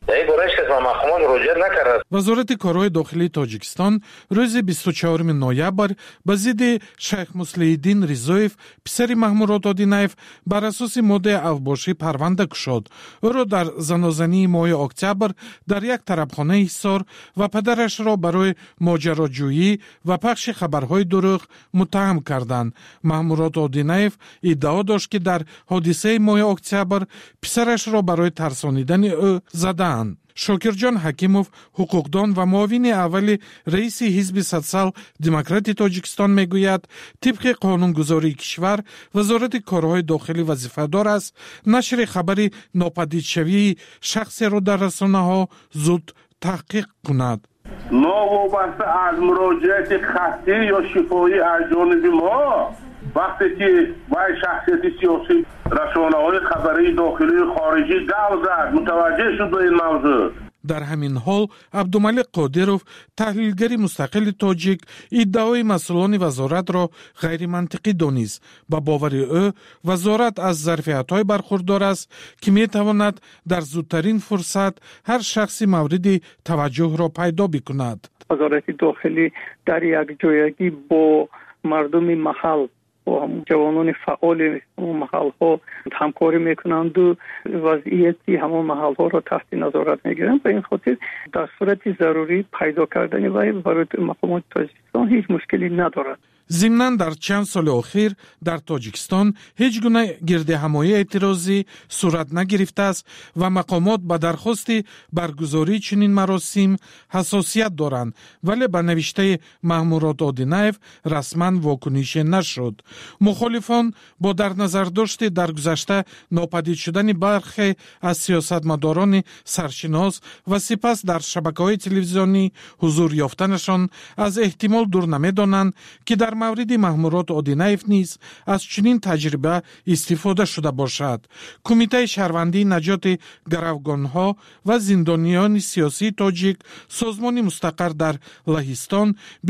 вазорати корҳои дохилии Тоҷикистон рӯзи 24 ноябр ба зидди Шайх Муслиҳиддин Ризоев, писари Маҳмурод Одинаев, бар асоси моддаи авбошӣ парванда кушод. ӯро дар занозании моҳи октябр дар як тарабхонаи ҳисор ва падарашро барои моҷароҷӯӣ ва пахши хабарҳои дурӯғ муттаҳам карданд. Маҳмурод Одинаев иддао дошт ки дар ҳодисаи моҳи октябр писарашро барои тарсонидани ӯ заданд. Шокирҷон Ҳакимов, ҳуқуқдон ва муовини аввали раиси ҳизби социал-демократии Тоҷикистон мегӯяд, тибқи қонунгузории кишвар, вазорати корҳои дохилӣ вазифадор аст нашри хабари нопадидшавии шахсеро дар расонаҳо зуд таҳқиқ кунад. новобаста аз муроҷиати хаттӣ ё шифоӣ аз ҷониби мо вақте ки вай шахсияти сиёсӣ расонаҳои хабарии дохилии хориҷӣ гав зад, мутаваҷҷеҳ шуд ба ин мавзӯъ. дар ҳамин ҳол Абдумалик Қодиров, таҳлилгари мустақили тоҷик, иддаои масъулони вазоратро ғайримантиқӣ донист. ба бовари ӯ, вазорат аз зарфиятҳое бархурдор аст ки метавонад дар зудтарин фурсат ҳар шахси мавриди таваҷҷӯҳро пайдо бикунад. вазорати дохилӣ дар якҷоягӣ бо мардуми маҳал ҷавонони фаъоли маҳалҳо ҳамкорӣ мекунанду вазъияти ҳамон маҳалҳоро таҳти назорат мегиранд. ба ин хотир дар сурати зарурӣ пайдо кардани вай барои мақомоти Тоҷикистон ҳеҷ мушкилӣ надорад. зимнан дар чанд соли охир дар Тоҷикистон ҳеҷ гуна гирдиҳамоии эътирозӣ сурат нагирифтааст ва мақомот ба дархости баргузории чунин маросим ҳасосият доранд, вале ба навиштаи Маҳмурод Одинаев расман вокунише нашуд. мухолифон бо дар назардошти даргузашта нопадид шудани бархе аз сиёсатмадорони саршинос ва сипас дар шабакаҳои телевизионӣ ҳузур ёфтанашон аз эҳтимол дур намедонанд ки дар мавриди Маҳмурод Одинаев низ аз чунин таҷриба истифода шуда бошад. Кумитаи шаҳрвандии наҷоти гаравгонҳо ва зиндониёни сиёсии тоҷик, созмони мустақар дар Лаҳистон,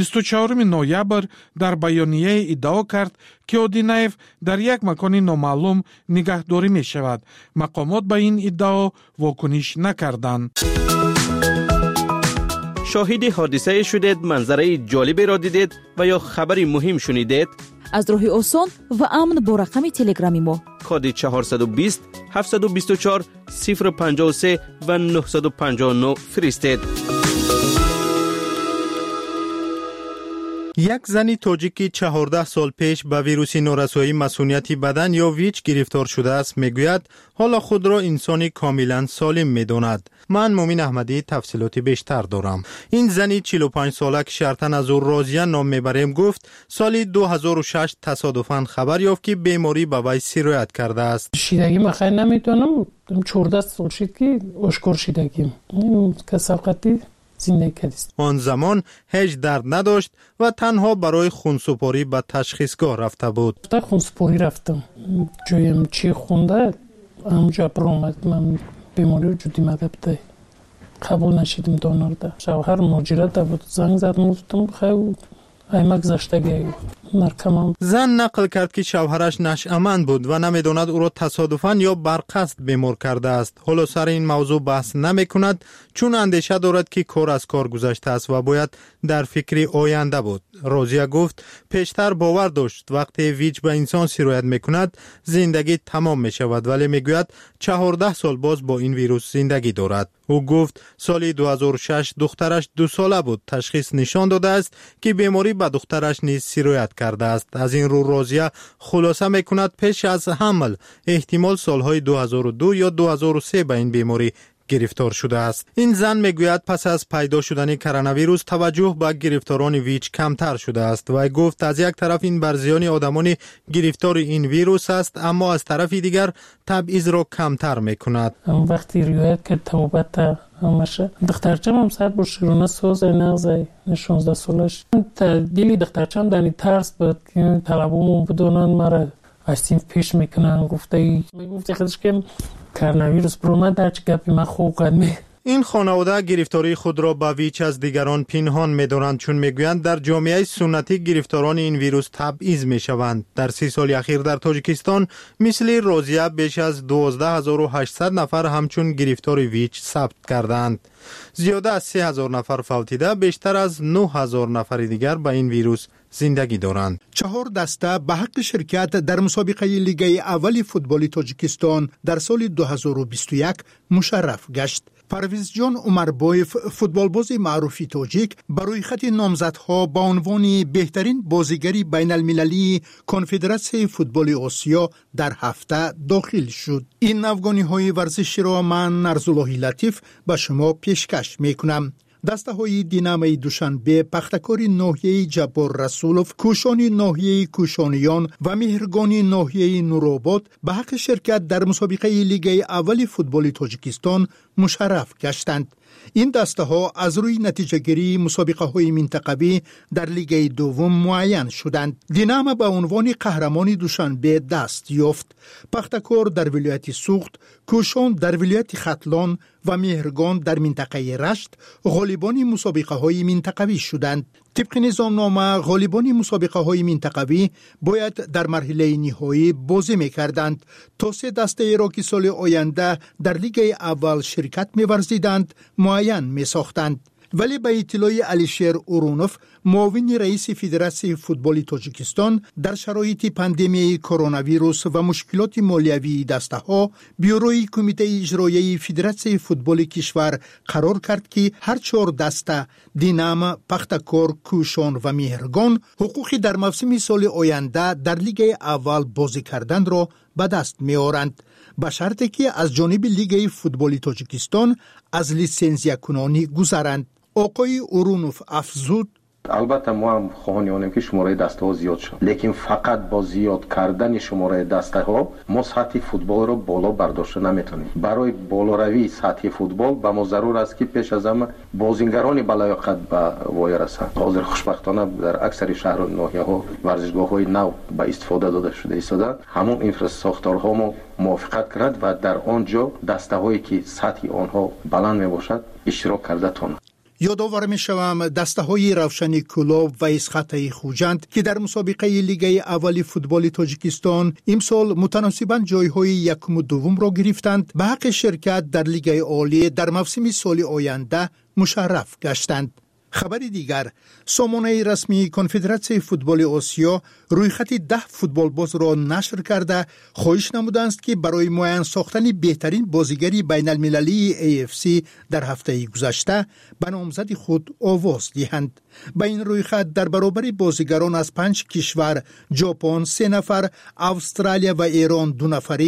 24 ноябр дар баёнияе иддао кард ки Одинаев дар як макони номаълум нигаҳдорӣ мешавад. мақомот ба ин иддао вокуниш накарданд. شاهد حادثه شدید، منظره جالبی را دیدید و یا خبری مهم شنیدید؟ از راه آسان و امن با رقم تلگرامی ما کد 420 724 053 و 959 فرستید. یک زنی تاجیکی 14 سال پیش به ویروس نورسایی مسئولیت بدن یا ویچ گرفتار شده است میگوید حالا خود را انسانی کاملا سالم میداند. من مومین احمدی تفصیلات بیشتر دارم. این زنی 45 ساله که شرطاً از او راضیه نام میبریم گفت سال 2006 تصادفاً خبر یافت که بیماری به وی سرایت کرده است. شیدگی من خیلی نمیتونم 14 سال شد که اشکار شیدگیم. این کسافتی زندگی کردست. آن زمان هیچ درد نداشت و تنها برای خونسپاری به تشخیصگاه رفته بود. تا خونسپاری رفتم جویم چی خونده همونجا برآمد من بیماری وجودی مدبده قبول نشیدم دانار ده شوهر مهاجرت ده بود زنگ زدم گفتم خیلی ایمک زشتگی نرکمم. زن نقل کرد که شوهرش نشأمند بود و نمیداند او را تصادفاً یا برقصد بیمار کرده است. حالا سر این موضوع بحث نمی کند چون اندیشه دارد که کار از کار گذشته است و باید در فکر آینده بود. روزیه گفت پیشتر باور داشت وقتی ویچ به انسان سیرایت می کند زندگی تمام می شود، ولی می گوید 14 سال باز با این ویروس زندگی دارد. او گفت سال 2006 دخترش 2 ساله بود. تشخیص نشان داده است که بیماری به دخترش نیز سیرایت کرده است. از این رو روزیه خلاصه می کند پیش از حمل احتمال سالهای 2002 یا 2003 به این بیماری گرفتار شده است. این زن میگوید پس از پیدا شدن کرونا ویروس توجه به گرفتاران ویچ کمتر شده است و گفت از یک طرف این بر زیان آدمان گرفتار این ویروس است اما از طرف دیگر تبعیض را کمتر میکند. وقتی روایت کرد توبت همش دخترچم هم صد با شیرونه سوز نغزه 16 سالش دیلی دخترچم دنی ترس بود که طلبومون بدونن مرا از این پیش میکنن گفته خودش که کرونا ویروس برآمد در چه گپی من خوب قدمی. این خانواده گرفتاری خود را به ویچ از دیگران پنهان می‌دارند چون میگویند در جامعه سنتی گرفتاران این ویروس تبعیض میشوند. در 30 سال اخیر در تاجیکستان مثل روزیه بیش از 12800 نفر همچون گرفتار ویچ ثبت کردند. زیاده از 3000 نفر فوتیده، بیشتر از 9000 نفر دیگر به این ویروس زندگی دارند. 4 دسته به حق شرکت در مسابقه لیگ اول فوتبال تاجیکستان در سال 2021 مشرف گشت. پرویز جان عمربایف فوتبالباز معروف تاجیک برای خط نامزدها با عنوان بهترین بازیگری بین المللی کنفدراسیون فوتبال آسیا در هفته داخل شد. این افغانی ورزشی را من نرزالله لطیف به شما پیشکش میکنم. دسته های دینامه دوشنبه، پختکاری ناحیه جبار رسولوف، کوشانی ناحیه کوشانیان و مهرگانی ناحیه نورآباد به حق شرکت در مسابقه لیگ اول فوتبال تاجیکستان مشرف گشتند. این دسته ها از روی نتیجه گیری مسابقه های منطقوی در لیگ دوم معین شدند. دینامه به عنوان قهرمان دوشنبه دست یافت. پختکار در ولایت سوخت، کوشان در ولایت ختلان و مهرگان در منطقه رشت غالبان مسابقه های منطقوی شدند. طبق نظامنامه غالبان مسابقه های منطقوی باید در مرحله نهایی بازی می‌کردند تا 3 دسته را که سال آینده در لیگ اول شرکت می‌ورزیدند معین می‌ساختند. ولی به اطلاع علیشیر اورونوف معاون رئیس فدراسیون فوتبال تاجیکستان در شرایط پاندمی کرونا ویروس و مشکلات مالیوی دسته ها بیوروی کمیته اجرایی فدراسیون فوتبال کشور قرار کرد که هر 4 دسته دینام، پختکار، کوشان و مهرگان حقوقی در موسم سال آینده در لیگ اول بازی کردن را به دست می‌آورند به شرطی که از جانب لیگ فوتبال تاجیکستان از لیسنزیا کنانی گذرند. آقای اورونوف افزود البته ما هم خواهانیم که شماره دسته ها زیاد شد، لیکن فقط با زیاد کردن شماره دسته ها ما سطح فوتبال رو بالا برداشته نمیتونیم. برای بالاروی سطح فوتبال به ما ضرور است که پیش از همه بازیگران بالاقت به وای رسند. حاضر خوشبختانه در اکثر شهر و ناحیه ها ورزشگاه های نو به استفاده داده شده ایستاده. همون اینفراستراکچورها ما موافقت کرد و در آنجا دسته هایی که سطح آنها بلند می باشد اشتراک کرده تونه. یادآور می‌شوم دسته های روشن کلاب و اسخطه خوجند که در مسابقه لیگ اول فوتبال تاجیکستان امسال متناسباً جایهای یکم و دوم را گرفتند به حق شرکت در لیگ عالی در موسم سال آینده مشرف گشتند. خبر دیگر، سامانه رسمی کنفدراسیون فوتبال آسیا رویخط 10 فوتبالباز را نشر کرده خواهش نموده است که برای معین ساختن بهترین بازیگری بین المللی AFC در هفته گذشته به نامزد خود آواز دهند. به این رویخط در برابر بازیگران از 5 کشور، ژاپن 3 نفر، استرالیا و ایران 2 نفری،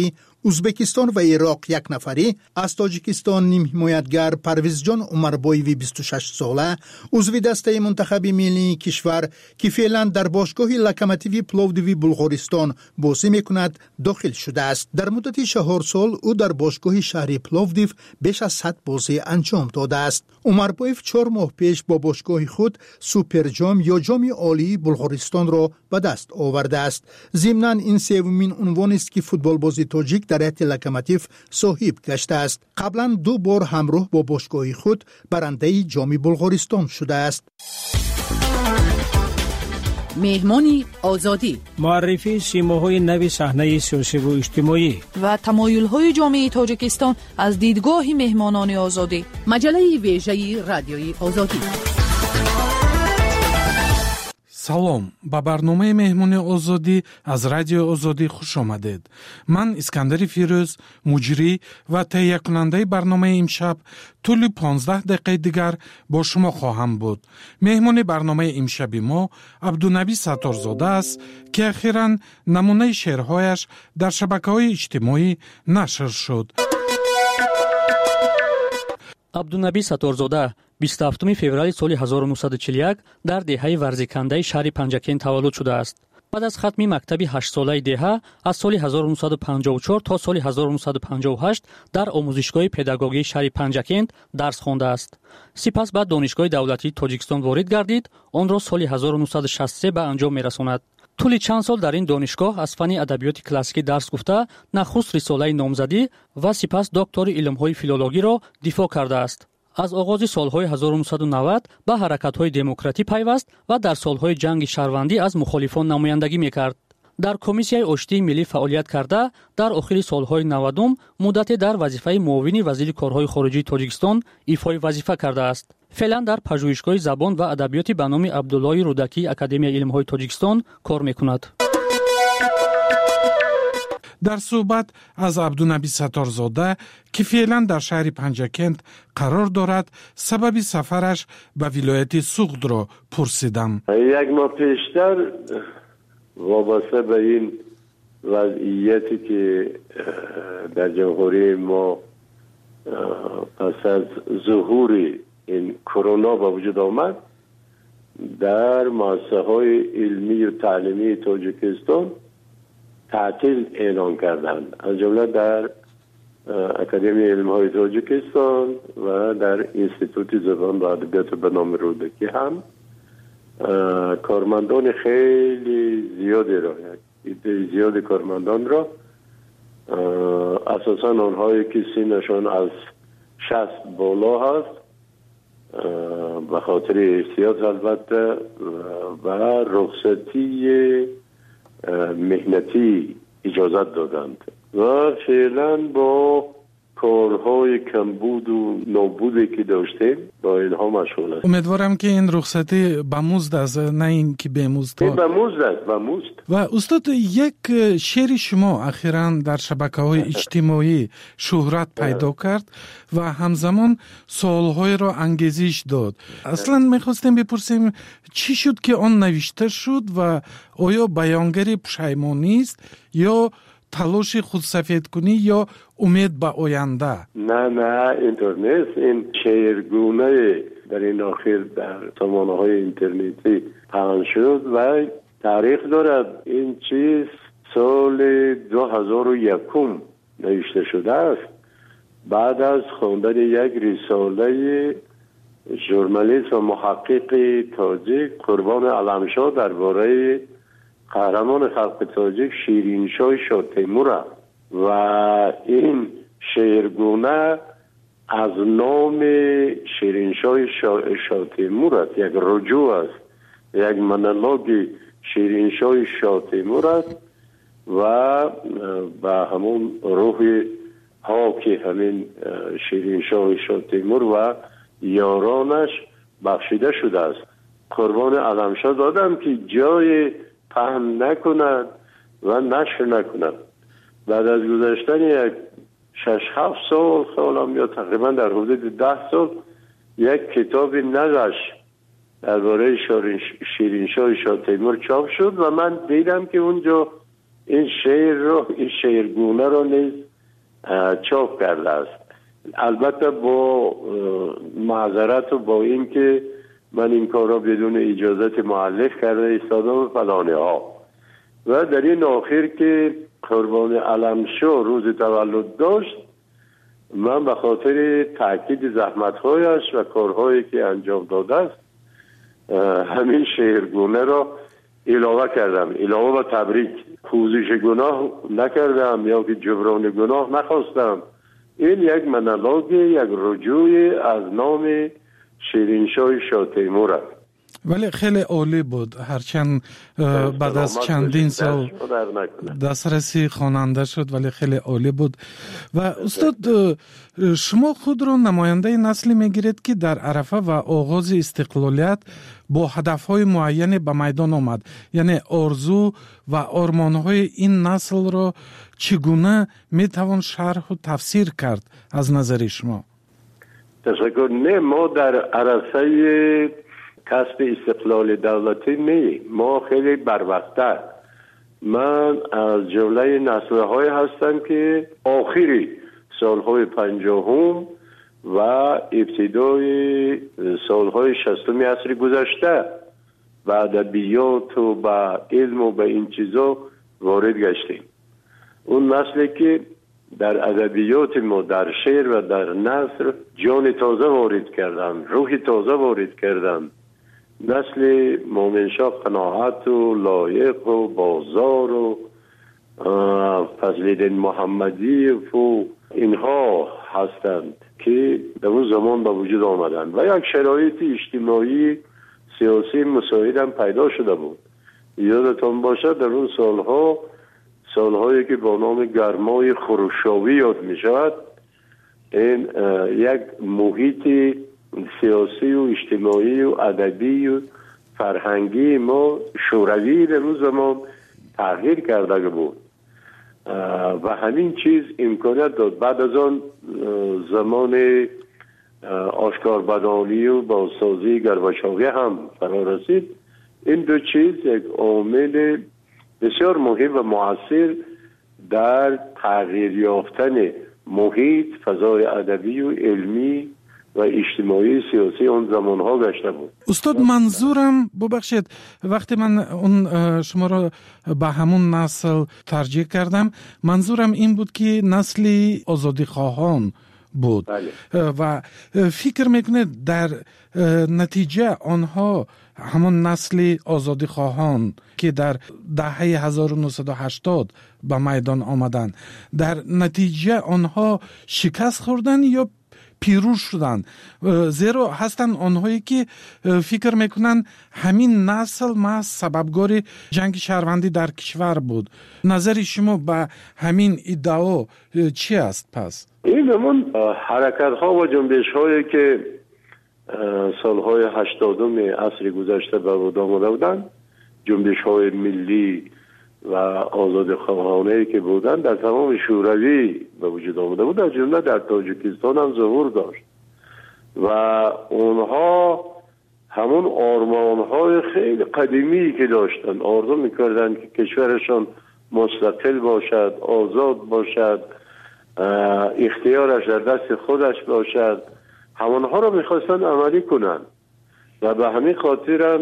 ازبکستان و عراق یک نفری، از تاجیکستان نیم حمایتگر پرویزجان عمربایوی 26 ساله عضو دسته منتخب ملی کشور که فعلا در باشگاه لوکوموتیو پلوودیو بلغارستان بازی میکند داخل شده است. در مدت 4 سال او در باشگاه شهری پلوودیو بیش از 100 بازی انجام داده است. عمربایو 4 ماه پیش با باشگاه خود سوپر جام یا جام عالی بلغارستان را به دست آورده است. ضمناً این سومین عنوان است که فوتبال بازی تاجیک در هیئت لوکوموتیو صاحب گشته است. قبلا 2 بار همراه با باشگاه خود برنده جام بلغارستان شده است. مهمانی آزادی، معرفی سیماهای نو صحنه سیاسی و اجتماعی و تمایل‌های جامعه تاجیکستان از دیدگاه مهمانان آزادی. مجله ویژه رادیوی آزادی. салом ба барномаи меҳмони озодӣ аз радиои озодӣ хуш омадед. ман искандари фирӯз, муҷрӣ ва таҳиякунандаи барномаи имшаб тӯли 15 дақиқаи дигар бо шумо хоҳам буд. меҳмони барномаи имшаби мо абдунаби сатторзода аст ки ахиран намунаи шеърҳояш дар шабакаҳои иҷтимоӣ нашр шуд. абдунаби сатторзода 27 феврали соли 1941 дар деҳаи варзикандаи шаҳри Панҷакент таваллуд шудааст. баъд аз хатми мактаби 8-солаи деҳа аз соли 1954 то соли 1958 дар омӯзишгоҳи педагогии шаҳри Панҷакент дарс хондааст. сипас ба донишгоҳи давлатии Тоҷикистон ворид гардид, онро соли 1963 ба анҷом мерасонад. тӯли чанд сол дар ин донишгоҳ аз фанни адабиёти классикӣ дарс гуфта, нахуст рисолаи номзадӣ ва сипас доктори илмҳои филологиро дифоъ кардааст. аз оғози солҳои 1990 ба ҳаракатҳои демократӣ пайваст ва дар солҳои ҷанги шаҳрвандӣ аз мухолифон намояндагӣ мекард. дар комиссияи оштии миллӣ фаъолият карда, дар охири солҳои 90 муддате дар вазифаи муовини вазири корҳои хориҷии Тоҷикистон ифои вазифа кардааст. феълан дар пажӯҳишгоҳи забон ва адабиёти ба номи Абдуллои Рудакии Академияи илмҳои Тоҷикистон кор мекунад. дар суҳбат аз абдунаби сатторзода ки феълан дар шаҳри Панҷакент қарор дорад, сабаби сафараш ба вилояти Суғдро пурсидам. як моҳ пештар вобаста ба ин вазъияте ки дар ҷумҳурии мо пас аз зуҳури ин корона ба вуҷуд омад, дар муассисаҳои илмию таълимии Тоҷикистон تعطیل اعلان کردند، از جمله در اکادمی علم‌های تاجیکستان و در انستیتوت زبان و ادبیات به نام رودکی هم کارمندان خیلی زیادی را، زیاد کارمندان را، اساساً آنهایی که سنشان از 60 بالا هست، به خاطر احتیاط البته و رخصتی مهنتی اجازت دادند و فعلا با کارهای کمبود و نابودی که داشتیم با اینها مشغول است. امیدوارم که این رخصتی به مزد است، نه این که به مزد. به مزد است، به مزد. و استاد، یک شعر شما اخیراً در شبکه‌های اجتماعی شهرت پیدا کرد و همزمان سوال‌های را انگیزش داد. اصلاً می‌خواستیم بپرسیم چی شد که آن نوشته شد و آیا بیانگر پشیمانی است یا تلاش خودسفید کنی یا امید به آینده؟ نه اینطور نیست. این شعرگونه در این آخر در سامانه‌های اینترنتی پخش شد و تاریخ دارد. این چیز سال 2001 نوشته شده است، بعد از خواندن یک رساله ژورنالیست و محقق تاجیک قربان علمشاه درباره قهرمان خلق تاجیک شیرینشاه شاه تیمور و این شعرگونه از نام شیرینشاه شاه تیمور است، یک رجوع است، یک مونولوگ شیرینشاه شاه تیمور است و با همون روح پاک همین شیرینشاه شاه تیمور و یارانش بخشیده شده است. قربان علمشاه دادم که جای پهن نکند و نشر نکند. بعد از گذشتن یک 6-7 سال یا تقریبا در حدود 10 سال یک کتاب نقش درباره شیرینشاه شاه تیمور چاپ شد و من دیدم که اونجا این شعر رو، این شعرگونه رو نیز چاپ کرده است. البته با معذرت و با اینکه من این کار را بدون اجازت مؤلف کرده ایستادم فلانه ها. و در این آخر که قربان علمشو روز تولد داشت، من به خاطر تاکید زحمت‌هایش و کارهایی که انجام داده است همین شعرگونه را علاوه کردم، علاوه به تبریک. پوزش گناه نکردم یا که جبران گناه نخواستم. این یک منالوگ، یک رجوع از نام شیرینشاه شاه تیمور است. ولی خیلی عالی بود، هرچند بعد از چندین سال دسترسی خواننده شد ولی خیلی عالی بود. و استاد شما خود را نماینده نسلی میگیرید که در عرفه و آغاز استقلالیت با هدفهای معین به میدان آمد، یعنی آرزو و آرمانهای این نسل را چگونه میتوان شرح و تفسیر کرد از نظر شما؟ تشکر. نه، ما در عرصه کسب استقلال دولتی نه، ما خیلی بروقت‌تر. من از جمله نسل‌های هستم که آخری سالهای 50 و ابتدای سالهای 60 عصر گذشته به ادبیات و به علم و به این چیزا وارد گشتیم. اون نسلی که در ادبیات ما، در شعر و در نثر جان تازه وارد کردن، روح تازه وارد کردن. نسل مومنشاه قناعت و لایق و بازار و فضل‌الدین محمدی و اینها هستند که در اون زمان به وجود آمدن و یک شرایط اجتماعی سیاسی مساعد هم پیدا شده بود. یادتون باشه در اون سالهایی که با نام گرمای خروشاوی یاد می شود، این یک محیط سیاسی و اجتماعی و ادبی و فرهنگی ما شوروی در اون زمان تغییر کرده بود و همین چیز امکانیت داد. بعد از آن زمان آشکار بدانی و بازسازی گرباچوی هم فرا رسید. این دو چیز یک عامل بسیار مهم و مؤثر در تغییر یافتن محیط، فضای ادبی و علمی و اجتماعی سیاسی اون زمانها گشته بود. استاد منظورم، ببخشید وقتی من اون شما را به همون نسل ترجیح کردم، منظورم این بود که نسلی آزادی خواهان بود. بله. و فکر میکنه در نتیجه آنها همون نسل آزادی خواهان که در دهه 1980 به میدان آمدن، در نتیجه آنها شکست خوردن یا پیروز شدن؟ زیرا هستن آنهایی که فکر میکنن همین نسل محض سببگار جنگ شهروندی در کشور بود. نظر شما به همین ادعا چی است پس؟ این همون حرکت ها و جنبش هایی که سالهای 80 عصر گذشته به وجود آمده بودند، جنبش های ملی و آزاد خواهانه که بودن در تمام شوروی به وجود آمده بود، از جمله در تاجیکستان هم ظهور داشت و اونها همون آرمانهای خیلی قدیمی که داشتن، آرزو میکردن که کشورشان مستقل باشد، آزاد باشد، اختیارش در دست خودش باشد، همونها رو میخواستن عملی کنن و به همین خاطر هم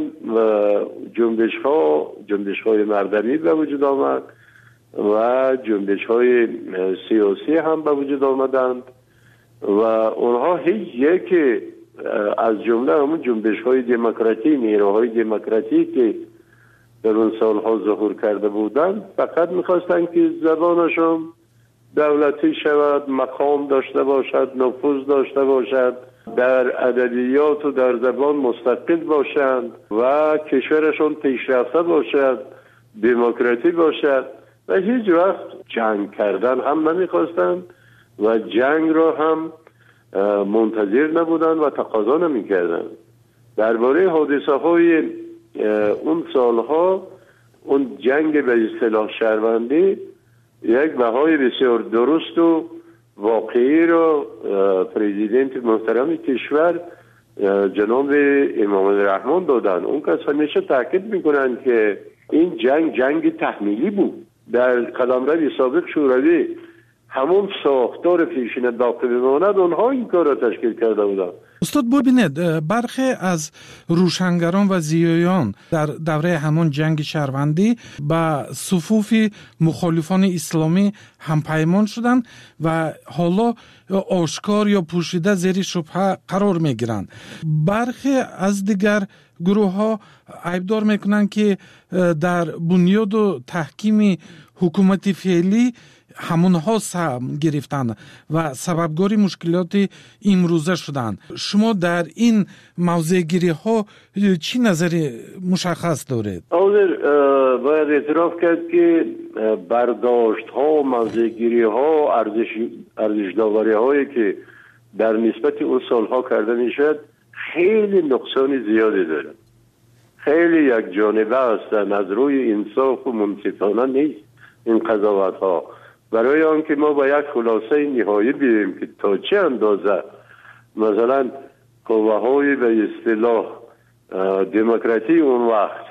جنبش های مردمی به وجود آمد و جنبش های سیاسی هم به وجود آمدند و اونها هیچ یک از جمله همون جنبش های دموکراتی، نیروهای دموکراتی که در اون سالها ظهور کرده بودند فقط میخواستن که زبانشون دولتی شود، مقام داشته باشد، نفوذ داشته باشد، در ادبیات و در زبان مستقل باشند و کشورشون پیشرفته باشد، دموکراتی باشد و هیچ وقت جنگ کردن هم نمیخواستند و جنگ را هم منتظر نبودند و تقاضا نمیکردند. درباره حادثه های اون سالها، اون جنگ به اصطلاح شهروندی یک بهای بسیار درست و واقعی رو پرزیدنت محترم کشور جناب امام الرحمن دادن. اون کس همیشه تاکید میکنن که این جنگ تحمیلی بود. در قلمرو سابق شوروی همون ساختار پیشین باقی بماند، اونها این کار را تشکیل کرده بودند. استاد ببینید، برخی از روشنگران و زیایان در دوره همان جنگ شهروندی با صفوف مخالفان اسلامی همپیمان شدند و حالا آشکار یا پوشیده زیر شبهه قرار میگیرند. برخی از دیگر گروه ها عیبدار میکنند که در بنیاد و تحکیم حکومت فعلی همونها سهم گرفتند و سببگاری مشکلات امروزه شدند. شما در این موضوع گیری ها چی نظری مشخص دارید؟ باید اعتراف کرد که برداشت ها، موضوع گیری ها، ارزش داوری هایی که در نسبت اون سالها کرده میشد خیلی نقصان زیادی دارد. خیلی یک جانبه هستند، از روی انصاف و منصفانه نیست این قضاوت ها. برای آنکه ما با یک خلاصه نهایی بیاییم که تا چه اندازه مثلا قوه های به اصطلاح دموکراسی اون وقت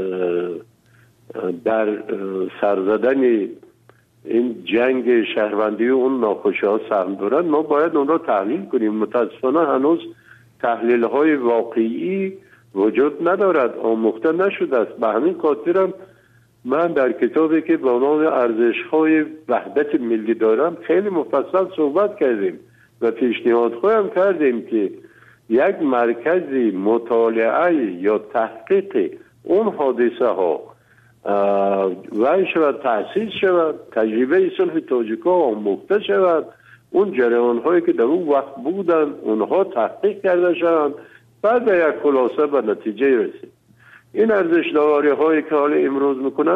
در سرزدن این جنگ شهروندی و اون ناخوشی ها سهم دارن، ما باید اون را تحلیل کنیم. متاسفانه هنوز تحلیل های واقعی وجود ندارد، آموخته نشده است. به همین خاطرم من در کتابی که با نام ارزش‌های وحدت ملی دارم خیلی مفصل صحبت کردیم و پیشنهاد خواهم کردیم که یک مرکزی مطالعه یا تحقیق اون حادثه ها وای شود، تأسیس شود، تجربه صلح تاجیک‌ها آموخته شود، اون جریان هایی که در اون وقت بودن اونها تحقیق کرده شوند، بعد به یک خلاصه به نتیجه رسید. این ارزش داوری هایی که حالا امروز میکنن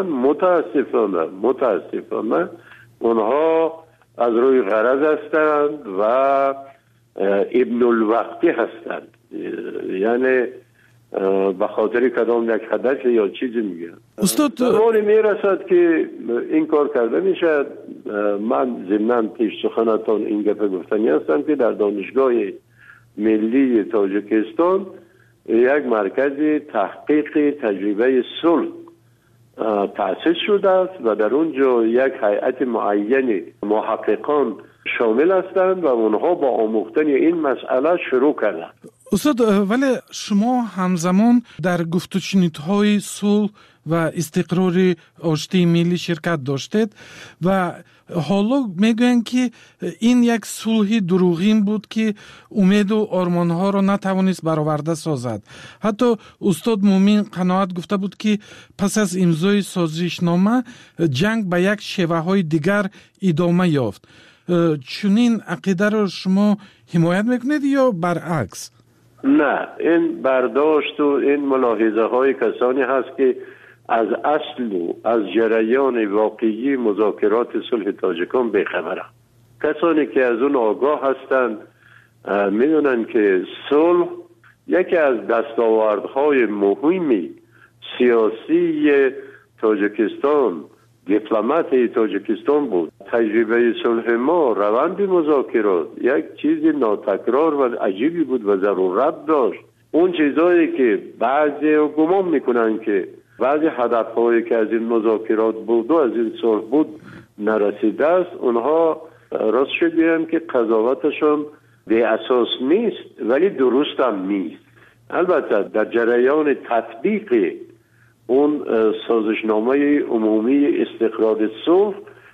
متاسفانه اونها از روی غرض هستند و ابن الوقتی هستند، یعنی به خاطر کدام یک هدف یا چیزی میگن. زمانی میرسد که این کار کرده میشد. من ضمناً پیش سخنتان این گپ گفتنی هستم که در دانشگاه ملی تاجیکستان یک مرکز تحقیق تجربه صلح تأسیس شده است و در اونجا یک هیئت معین محققان شامل هستند و اونها با آموختن این مسئله شروع کردند. استاد، ولی شما همزمان در گفت و شنودهای صلح و استقرار آشتی ملی شرکت داشتید و حالا میگویند که این یک صلح دروغین بود که امید و آرمانها را نتوانست برآورده سازد. حتی استاد مومن قناعت گفته بود که پس از امضای سازشنامه جنگ به یک شیوه های دیگر ادامه یافت. چنین عقیده را شما حمایت میکنید یا برعکس؟ نه، این برداشت و این ملاحظه های کسانی هست که از اصل و از جریان واقعی مذاکرات صلح تاجیکان بیخبرند. کسانی که از اون آگاه هستند میدونن که صلح یکی از دستاوردهای مهمی سیاسی تاجیکستان، دیپلمات تاجیکستان بود. تجربه صلح ما، روند مذاکرات یک چیز ناتکرار و عجیبی بود و ضرورت داشت. اون چیزایی که بعضی گمان میکنن که بعضی هدفهایی که از این مذاکرات بود و از این صلح بود نرسیده است، اونها راست شدیم که قضاوتشون بی اساس نیست ولی درست هم نیست. البته در جریان تطبیق اون سازشنامه عمومی استقرار صلح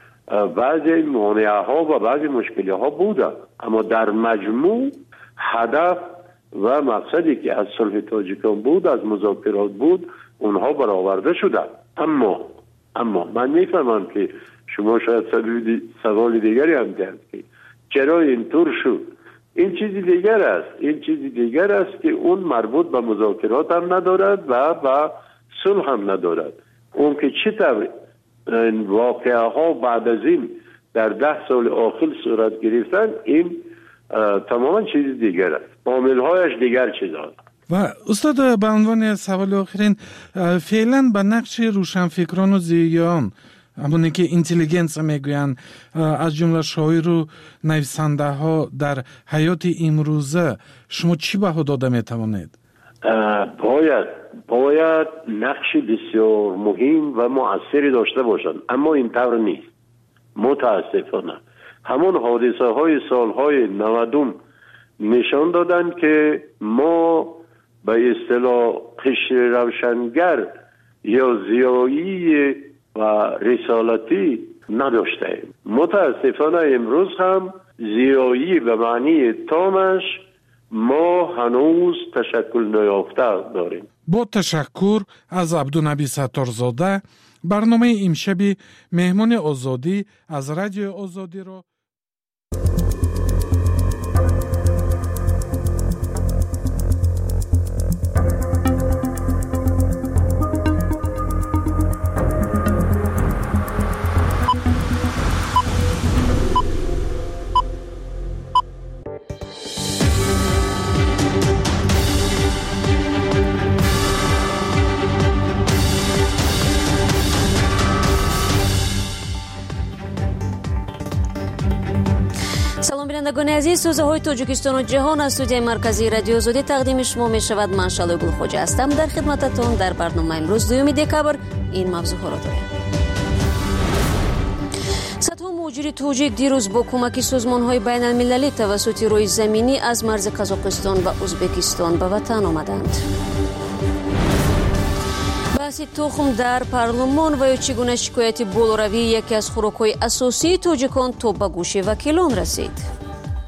بعضی مانعه ها و بعضی مشکلی ها بوده، اما در مجموع هدف و مقصدی که از صلح تاجیکان بود، از مذاکرات بود، اونها برآورده شده. اما من میفهمم که شما شاید سوال دیگری هم دارید که چرا اینطور شد. این چیزی دیگر است که اون مربوط به مذاکرات هم ندارد و به صلح هم ندارد. اون که چطور این واقعه ها بعد از این در 10 سال آخر صورت گرفتن، این تماما چیز دیگر است. عامل‌هایش دیگر چیزاست. و استاد، به عنوان سوال آخرین، فعلا به نقش روشنفکران و زیایان، همونی که اینتلیجنس میگوین، از جمله شاعر و نویسنده ها در حیات امروزه، شما چی بها داده میتوانید؟ باید نقش بسیار مهم و مؤثری داشته باشند، اما این طور نیست. متاسفانه همون حادثه های سالهای 90 نشان دادند که ما به اصطلاح قشر روشنگر یا زیایی و رسالتی نداشتیم. متاسفانه امروز هم زیایی به معنی تامش ما هنوز تشکل نیافته داریم. با تشکر از عبدالنبی ستارزاده، برنامه امشبی مهمان آزادی از رادیو آزادی را بینندگان عزیز، سوزه‌های تاجیکستان و جهان از استودیوی مرکزی رادیو آزادی تقدیم شما می‌شود. من شالو گلخوجه هستم. در خدمتتون در برنامه امروز 2 دکبر این موضوع‌ها را داریم. صدها مهاجر توجیک دیروز با کمک سازمان‌های بین‌المللی توسط روی زمینی از مرز قزاقستان و ازبکستان به وطن آمدند. بحث تخم در پارلمان و چگونه شکایت بولوروی یکی از خوراک‌های اساسی توجیکان تا به گوش وکیلان رسید.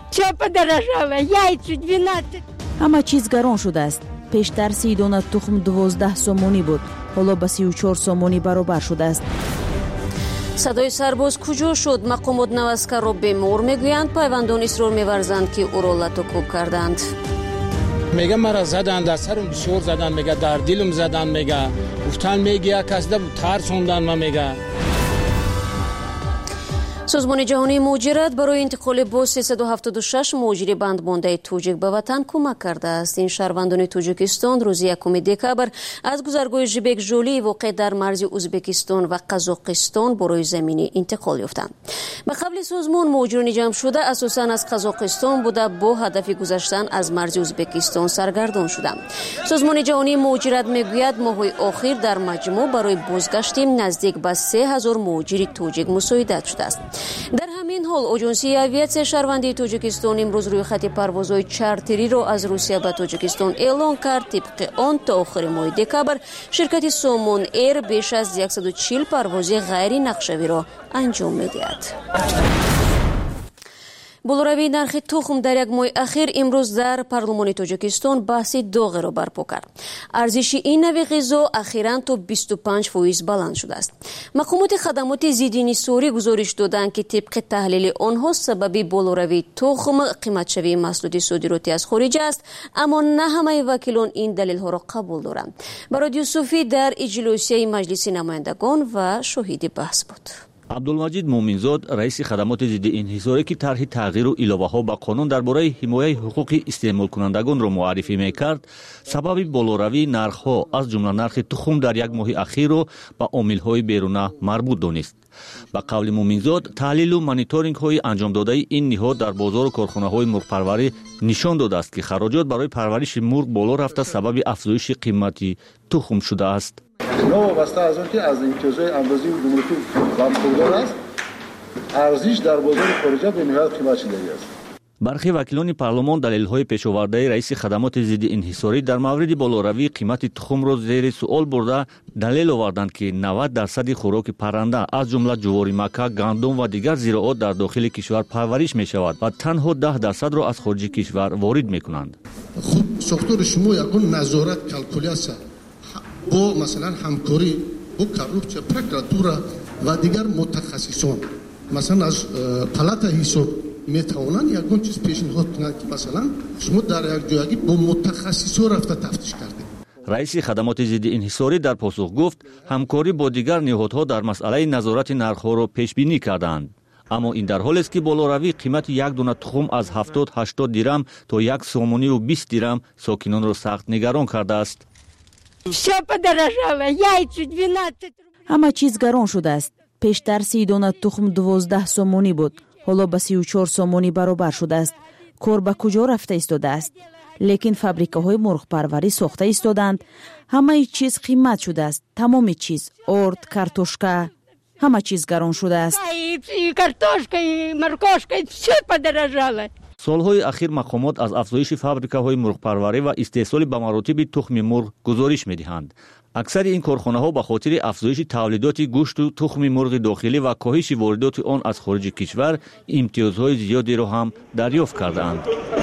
همه چیز گران شده است. پیشتر 30 دانه تخم 12 سومونی بود، حالا به 34 سومونی برابر شده است. صدای سرباز کجا شد؟ مقامات نوسکر را بیمار میگویند. پیوندان اصرار می‌ورزند که او را لطوکوب کردند. میگه مرا زدند، از سرم بسیار زدند، میگه در دلم زدند، میگه گفتن میگه کس ده ترسوندن ما میگه. سازمان جهانی مهاجرت برای انتقال با 376 مهاجر بندمانده توجیک به وطن کمک کرده است. این شهروندان توجیکستان روز 1 دکبر از گذرگاه ژیبک ژولی واقع در مرز ازبکستان و قزاقستان برای زمینی انتقال یافتند. به قبل سازمان مهاجران جمع شده اساساً از قزاقستان بوده با هدف گذشتن از مرز ازبکستان سرگردان شدند. سازمان جهانی مهاجرت میگوید ماه‌های اخیر در مجموع برای بازگشت نزدیک به 3000 مهاجر توجیک مساعدت شده است. در همین حال آژانسی اویاسیون شهروندی توجیکستان امروز روی خط پروازهای چارتری را از روسیه به توجیکستان اعلان کرد. طبق آن تا آخر ماه دکبر شرکت سومون ایر بیش از 140 پرواز غیر نقشه‌ای را انجام می‌دهد. بولوروی نرخ تخم در یک ماه اخیر امروز در پارلمان توجیکستان بحث داغ را برپا کرد. ارزش این نوع غذا اخیراً تا 25% بلند شده است. مقامات خدمات ضد انحصاری گزارش دادند که طبق تحلیل آنها سبب بولوروی تخم قیمت‌شوی محصولات صادراتی از خارج است، اما نه همه وکیلان این دلیل‌ها را قبول دارند. برای یوسفی در اجلاسیه مجلس نمایندگان و شاهد بحث بود. عبدالمجید مومنزاد رئیس خدمات ضد انحصاری که طرح تغییر و الоваҳо ба қонун дар бораи ҳимояи ҳуқуқи истеъмолкунандагонро муаррифӣ мекард, сабаби болоравии нархҳо аз ҷумла нархи тухм дар як моҳи ахирро ба омилҳои беруна марбут донист. ба қавли Муминзод, таҳлилу мониторингҳои анҷомдодаи ин ниҳод дар бозору корхонаҳои мурғпарварӣ нишон додааст, ки хароҷот барои парвариши мурғ боло рафта сабаби афзоиши қимати тухм шудааст. وابسته از آن که از امتیازهای اندازی گمرکی برخوردار است، ارزش در بازار خارجی به نهایت قیمت شدنی است. برخی وکیلان پارلمان دلیل‌های پیش‌آورده رئیس خدمات ضد انحصاری در مورد بالوروی قیمت تخم را زیر سوال برده دلیل آوردند که 90% خوراک پرنده از جمله جواری مکه، گندم و دیگر زراعات در داخل کشور پرورش می‌شود و تنها 10% را از خارج کشور وارد می‌کنند. خوب ساختار شما یکون نظارت کالکولیاسیون با مثلا همکاری با کارپچه پروکراتورا و دیگر متخصصان مثلا از پالات حساب میتوانند یکون چیز پیشنهاد کنند که مثلا شما در یک جایی با متخصصان رفته تفتیش کردید. رئیس خدمات ضد انحصاری در پاسخ گفت همکاری با دیگر نهادها در مسئله نظارت نرخ‌ها را پیش بینی کردند. اما این در حالی است که بالوروی قیمت یک دانه تخم از 70-80 دیرم تا 1 سومونی و 20 دیرم ساکنان را سخت نگران کرده است. همه چیز گران شده است. پیشتر 30 دانه تخم 12 سومونی بود، حالا به 34 سومونی برابر شده است. کار به کجا رفته ایستاده است؟ لیکن فابریکه‌های مرغ پروری ساخته ایستادند. همه چیز قیمت شده است. تمام چیز، ارد، کارتوشکا، همه چیز گران شده است. солҳои ахир мақомот аз афзоиши фабрикаҳои мурғпарварӣ ва истеҳсоли ба маротиби тухми мурғ гузориш медиҳанд. аксари ин корхонаҳо ба хотири афзоиши тавлидоти гӯшту тухми мурғи дохилӣ ва коҳиши воридоти он аз хориҷи кишвар имтиёзҳои зиёдеро ҳам дарёфт кардаанд.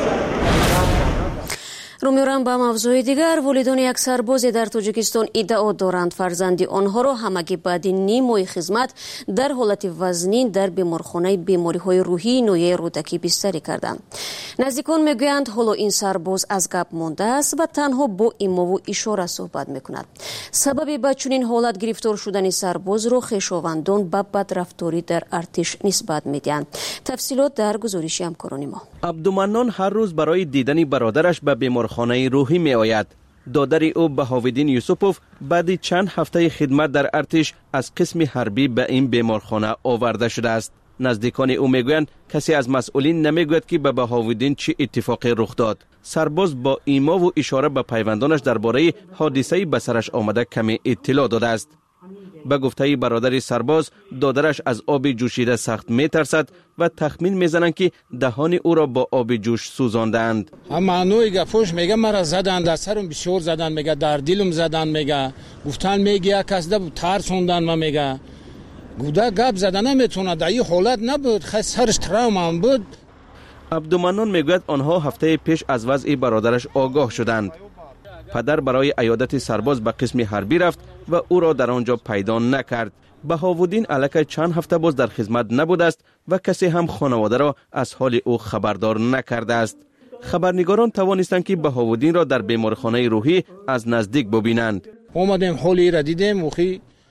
румёрам ба мавзӯи дигар, волидони як сарбозе дар Тоҷикистон иддао доранд фарзанди онҳоро ҳамагӣ баъди ним моҳи хизмат дар ҳолати вазнин дар беморхонаи бемориҳои рӯҳии ноҳияи рӯдакӣ бистарӣ карданд. наздикон мегӯянд ҳоло ин сарбоз аз гап мондааст ва танҳо бо имову ишора суҳбат мекунад. сабаби ба чунин ҳолат гирифтор шудани сарбозро хешовандон ба бадрафторӣ дар артиш нисбат медиҳанд. тафсилот дар гузориши ҳамкорони мо. абдуманнон ҳар рӯз барои дидани бародараш ба беморхонаи рӯҳӣ меояд. додари ӯ баҳовиддин юсупов баъди чанд ҳафтаи хидмат дар артиш аз қисми ҳарбӣ ба ин беморхона оварда шудааст. наздикони ӯ мегӯянд касе аз масъулин намегӯяд ки ба баҳовиддин чӣ иттифоқе рух дод. сарбоз бо имову ишора ба пайвандонаш дар бораи ҳодисаи ба сараш омада каме иттилоъ додааст. ба гуфтаи бародари сарбоз, додараш аз оби ҷӯшида сахт метарсад ва тахмин мезананд ки даҳони ӯро бо оби ҷӯш сӯзондаанд. маънои гапош мега мара заданд, аз сарум бисёр заданд, мега дар дилум заданд, мега гуфтан мега як казда тарсондан, ма мега гуда гап зада наметавонад, дар ин ҳолат набуд, хай сарш травмам буд. абдуманнон мегӯяд онҳо ҳафтаи пеш аз вазъи бародараш огоҳ шуданд. падар барои аёдати сарбоз ба қисми ҳарбӣ рафт ва ӯро дар он ҷо пайдо накард. баҳовуддин аллакай чанд ҳафта боз дар хизмат набудааст ва касе ҳам хонаводаро аз ҳоли ӯ хабардор накардааст. хабарнигорон тавонистанд ки баҳовуддинро дар беморхонаи рӯҳӣ аз наздик бубинанд. омадем ҳоли ира дидем, охи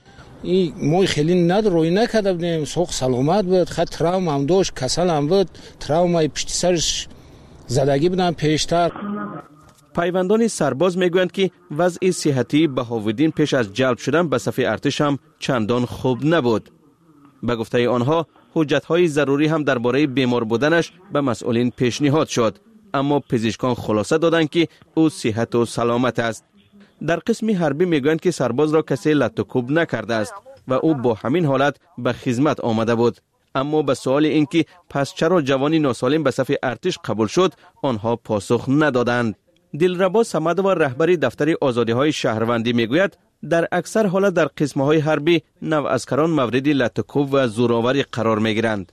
мои хеле рӯй накарда будем, соғ саломат буд, ха травмам дошт, касалам буд, травмаи пишти сарш задагӣ будам пештар. пайвандони сарбоз мегӯянд ки вазъи сиҳатии баҳовиддин пеш аз ҷалб шудан ба сафи артиш ҳам чандон хуб набуд. ба гуфтаи онҳо ҳуҷҷатҳои зарурӣ ҳам дар бораи бемор буданаш ба масъулин пешниҳод шуд, аммо пизишкон хулоса доданд ки ӯ сиҳату саломат аст. дар қисми ҳарбӣ мегӯянд ки сарбозро касе латтукуб накардааст ва ӯ бо ҳамин ҳолат ба хизмат омада буд. аммо ба суоли ин ки пас чаро ҷавони носолим ба сафи артиш қабул шуд, онҳо посух надоданд. дилрабо самадова раҳбари дафтари озодиҳои шаҳрвандӣ мегӯяд, дар аксар ҳолат дар қисмҳои ҳарбӣ навъаскарон мавриди латтукуб ва зӯроварӣ қарор мегиранд.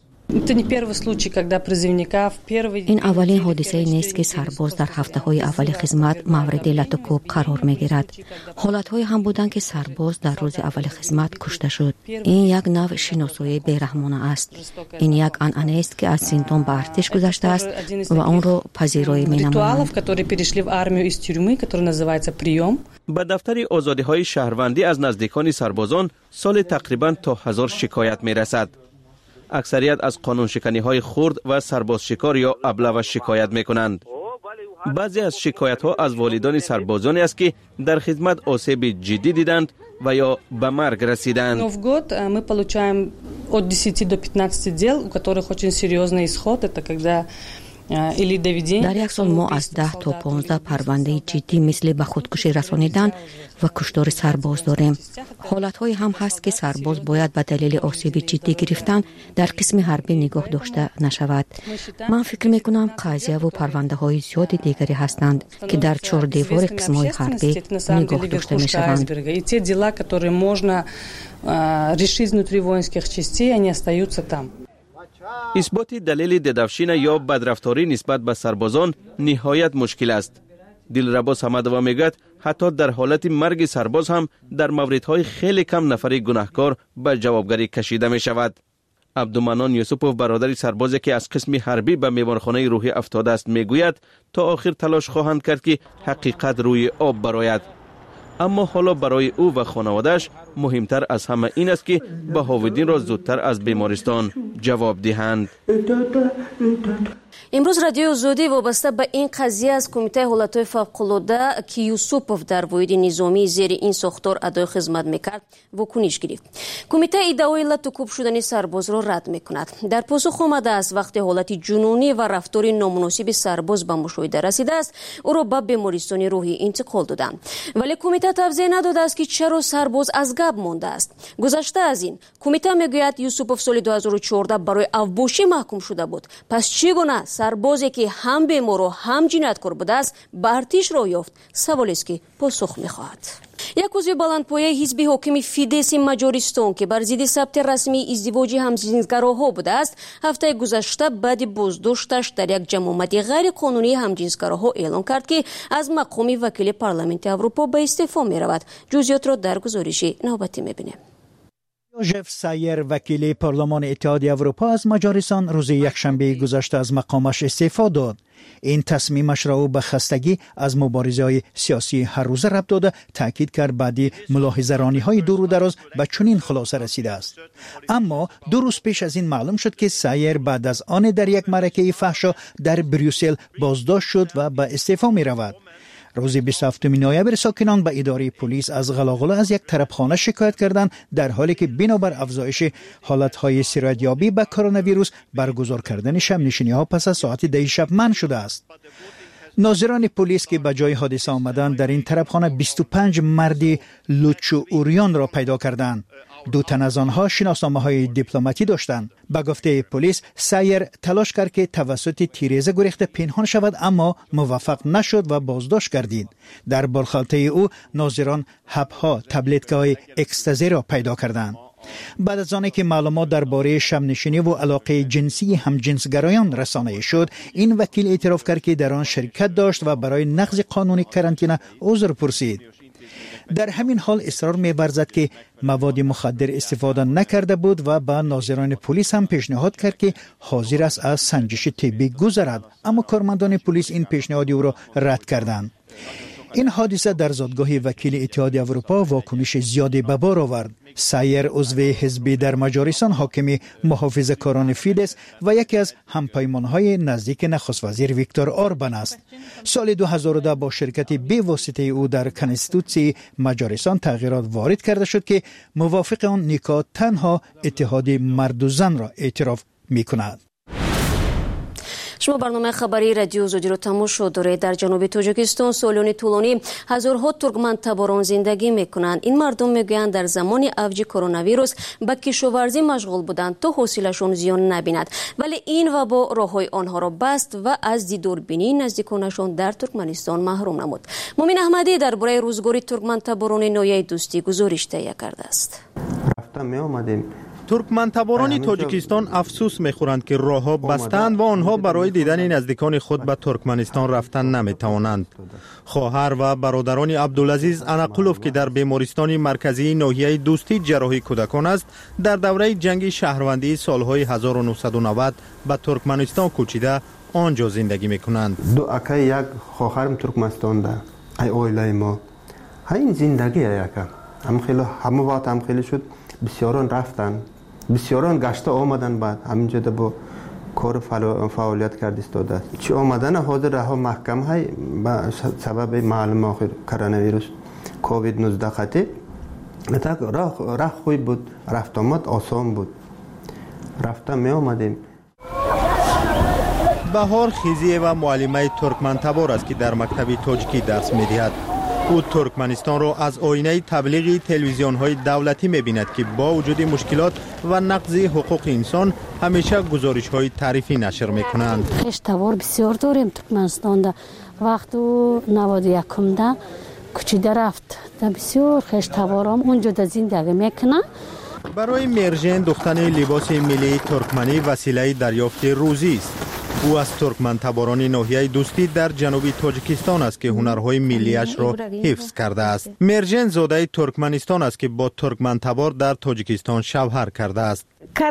ин аввалин ҳодисае нест ки сарбоз дар ҳафтаҳои аввали хизмат мавриди латтукуб қарор мегирад. ҳолатҳое ҳам буданд ки сарбоз дар рӯзи аввали хизмат кушта шуд. ин як нав шиносоии бераҳмона аст. ин як анъанаест ки аз зиндон ба артиш гузаштааст ва онро пазироӣ менамоянд. ба дафтари озодиҳои шаҳрвандӣ аз наздикони сарбозон соли тақрибан то 1000 шикоят мерасад. аксарият аз қонуншиканиҳои хурд ва сарбозшикор ё аблава шикоят мекунанд. баъзе аз шикоятҳо аз волидони сарбозоне аст ки дар хизмат осеби ҷиддӣ диданд ва ё ба марг расиданд. В год мы получаем от 10 до 15 дел, у которых очень серьезный исход. Это когда дар як сол мо аз 10 то 15 парвандаи ҷиддӣ мисли ба худкушӣ расонидан ва куштори сарбоз дорем. ҳолатҳое ҳам ҳаст ки сарбоз бояд ба далели осеби ҷиддӣ гирифтан дар қисми ҳарбӣ нигоҳ дошта нашавад. ман фикр мекунам қазияву парвандаҳои зиёди дигаре ҳастанд ки дар чордевори қисмҳои ҳарбӣ нигоҳ дошта мешаванд. И те дела, которые можно решить внутри воинских частей, они остаются там. исботи далели дедавшина ё бадрафторӣ нисбат ба сарбозон ниҳоят мушкил аст. дилрабо самадова мегӯяд, ҳатто дар ҳолати марги сарбоз ҳам дар мавридҳои хеле кам нафари гунаҳкор ба ҷавобгарӣ кашида мешавад. абдуманон юсупов бародари сарбозе ки аз қисми ҳарбӣ ба меморхонаи рӯҳӣ афтодааст мегӯяд, то охир талош хоҳанд кард ки ҳақиқат рӯи об барояд. аммо ҳоло барои ӯ ва хонаводааш муҳимтар аз ҳама ин аст ки баҳовиддинро зудтар аз бемористон ҷавоб диҳанд. امروز رادیو آزادی وابسته به این قضیه از کمیته حالتهای فوق‌العاده که یوسوپوف در واحد نظامی زیر این ساختار ادای خدمت میکرد واکنش گرفت. کمیته ادعای علت کوب شدن سرباز را رد میکند. در پاسخ آمده است وقتی حالت جنونی و رفتار نامناسب سرباز به مشاهده رسیده است او را به بیمارستان روحی انتقال دادند. ولی کمیته توضیح نداده است که چرا سرباز از گپ مانده است. گذشته از این کمیته میگوید یوسوپوف سال 2014 برای اوباشی محکوم شده بود. پس چگونه سربازی که هم بیمار و هم جنایتکار بوده است به ارتش را یافت؟ سوالی است که پاسخ میخواهد. یک عضو بلندپایه حزب حاکم فیدس مجارستان که بر ضد ثبت رسمی ازدواج همجنسگراها بوده است هفته گذشته بعد بازداشتش در یک جمعیت غیر قانونی همجنسگراها اعلام کرد که از مقام وکیل پارلمانت اروپا به استعفا میرود. جزئیات را در گزارش نوبتی میبینیم. ژف سایر وکیل پارلمان اتحادیه اروپا از مجارستان روز یکشنبه گذشته از مقامش استعفا داد. این تصمیمش را او به خستگی از مبارزه‌های سیاسی هر روزه ربط داده تاکید کرد بعدی ملاحظه‌رانی‌های دور و دراز به چنین خلاصه رسیده است. اما 2 روز پیش از این معلوم شد که سایر بعد از آن در یک معرکه فحشا در بریوسل بازداشت شد و به استعفا می‌رود. روز 27 نوامبر ساکنان به اداره پلیس از غلاغله از یک طرفخانه شکایت کردند در حالی که بنابر افزایش حالتهای سرایت‌یابی به کرونا ویروس برگزار کردن شب نشینی‌ها پس از ساعت 10 شب منع شده است. ناظران پلیس که به جای حادثه آمدند در این طرفخانه 25 مرد لوچو اوریان را پیدا کردند. 2 تن از آنها شناسنامه‌های دیپلماتی داشتند. به گفته پلیس سایر تلاش کرد که توسط تیریزه گریخته پنهان شود اما موفق نشد و بازداشت گردید. در بالخالته او ناظران حب‌ها تبلت‌های اکستازی را پیدا کردند. بعد از آنکه معلومات درباره شب‌نشینی و علاقه جنسی همجنسگرایان رسانه شد، این وکیل اعتراف کرد که در آن شرکت داشت و برای نقض قانون کرانتینه عذر پرسید. در همین حال اصرار می‌ورزد که مواد مخدر استفاده نکرده بود و به ناظران پلیس هم پیشنهاد کرد که حاضر است از سنجش طبی گذرد، اما کارمندان پلیس این پیشنهاد او را رد کردند. این حادثه در زادگاه وکیل اتحادیه اروپا واکنش زیادی به بار آورد. سایر عضو حزبی در مجارستان حاکم محافظه‌کاران فیدس و یکی از همپیمانهای نزدیک نخست وزیر ویکتور اوربان است. سال 2010 با شرکت به واسطه او در کنستیتوسی مجارستان تغییرات وارد کرده شد که موافق آن نیکا تنها اتحاد مرد و زن را اعتراف می‌کند. شما برنامه خبری رادیو آزادی رو تماشا دارید. در جنوب تاجیکستان سالانه طولانی هزارها ترکمن تباران زندگی میکنند. این مردم میگویند در زمان اوج کرونا ویروس به کشاورزی مشغول بودند تا حاصلشون زیان نبیند، ولی این وبا راههای آنها را بست و از دیداربینی نزدیکانشان در ترکمنستان محروم نمود. مومن احمدی درباره روزگاری ترکمن تباران نایه دوستی گزارش تهیه کرده است. ترکمن تباران تاجیکستان افسوس می‌خورند که راه‌ها بستند و آنها برای دیدن نزدیکان خود به ترکمنستان رفتن نمی‌توانند. خواهر و برادران عبدالعزیز انقلوف که در بیمارستان مرکزی ناحیه دوستی جراحی کودکان است، در دوره جنگ شهروندی سالهای 1990 به ترکمنستان کوچیده آنجا زندگی می‌کنند. 2 اکا یک خواهرم ترکمنستان ده. ای اویلای ما. این زندگی یکا. همه وقت هم خیلی شد. بسیاران رفتن. بسیاران گشته آمدن بعد همینجا با کار فعالیت کرد استاده. چی آمدن حاضر رها محکم های با سبب معلوم آخر کرونا ویروس کووید 19 خطی راه خوی بود، رفت آمد آسان بود، رفتم می آمدیم. بهار خیزی و معلمه ترکمن تبار است که در مکتب تاجیکی درس می‌دهد. او ترکمنستان را از آینه تبلیغ تلویزیون‌های دولتی می‌بیند که با وجود مشکلات و نقض حقوق انسان همیشه گزارش‌های تعریفی نشر می‌کنند. خیش تبار بسیار داریم ترکمنستان ده. وقت 91 ده کوچیده رفت. ده بسیار خیش تبارام اونجا ده زندگی میکنه. برای مرجن دختن لباس ملی ترکمنی وسیله دریافت روزی است. او از ترکمن تباران ناحیه دوستی در جنوبی تاجیکستان است که هنرهای ملیش را حفظ کرده است. مرجن زاده ترکمنستان است که با ترکمن تبار در تاجیکستان شوهر کرده است.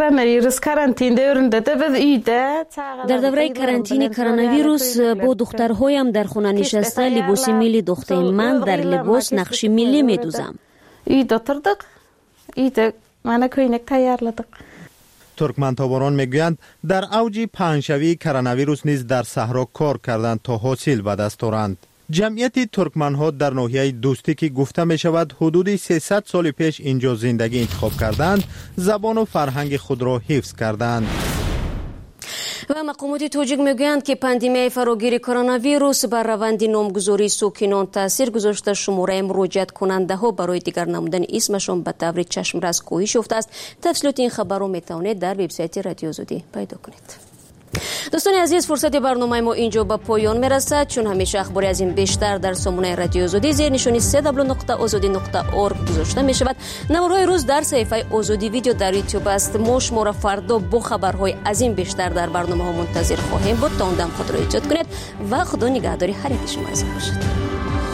در دوره کرانتین کرونا ویروس با دخترهایم در خانه نشسته لباس ملی دختر من در لباس نقش ملی می‌دوزم. من کوینک تیارladık. ترکمن‌تاباران میگویند در اوج پهنشوی کرونا ویروس نیز در صحرا کار کردند تا حاصل به دست آورند. جمعیت ترکمن‌ها در ناحیه دوستی که گفته می شود حدود 300 سال پیش اینجا زندگی انتخاب کردند، زبان و فرهنگ خود را حفظ کردند. و مقامات توجیک میگویند که پاندمیای فراگیر کرونا ویروس بر روند نامگذاری ساکنان تاثیر گذاشته. شماره مراجعت کننده ها برای دیگر نمودن اسمشان به طور چشمرس کاهش یافته است. تفصیلات این خبر را میتوانید در وبسایت رادیو آزادی پیدا کنید. دوستان عزیز، فرصت برنامه ما اینجا به پایان میرسد. چون همیشه اخباری از این بیشتر در سامانه رادیو آزادی زیر نشانی www.azadi.org گذاشته می شود. نمارهای روز در صفحه آزادی ویدیو در یوتیوب است. ما شما را فردا با خبرهای از این بیشتر در برنامه ها منتظر خواهیم بود. تا اون دم خود را ایجاد کنید و خدا نگهداری هر یک شما از باشد.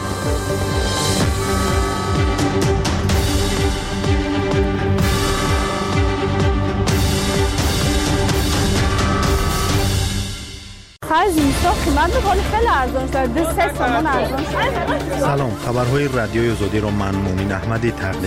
سلام، خبرهای رادیوی آزادی را من مومین احمدی تقدیم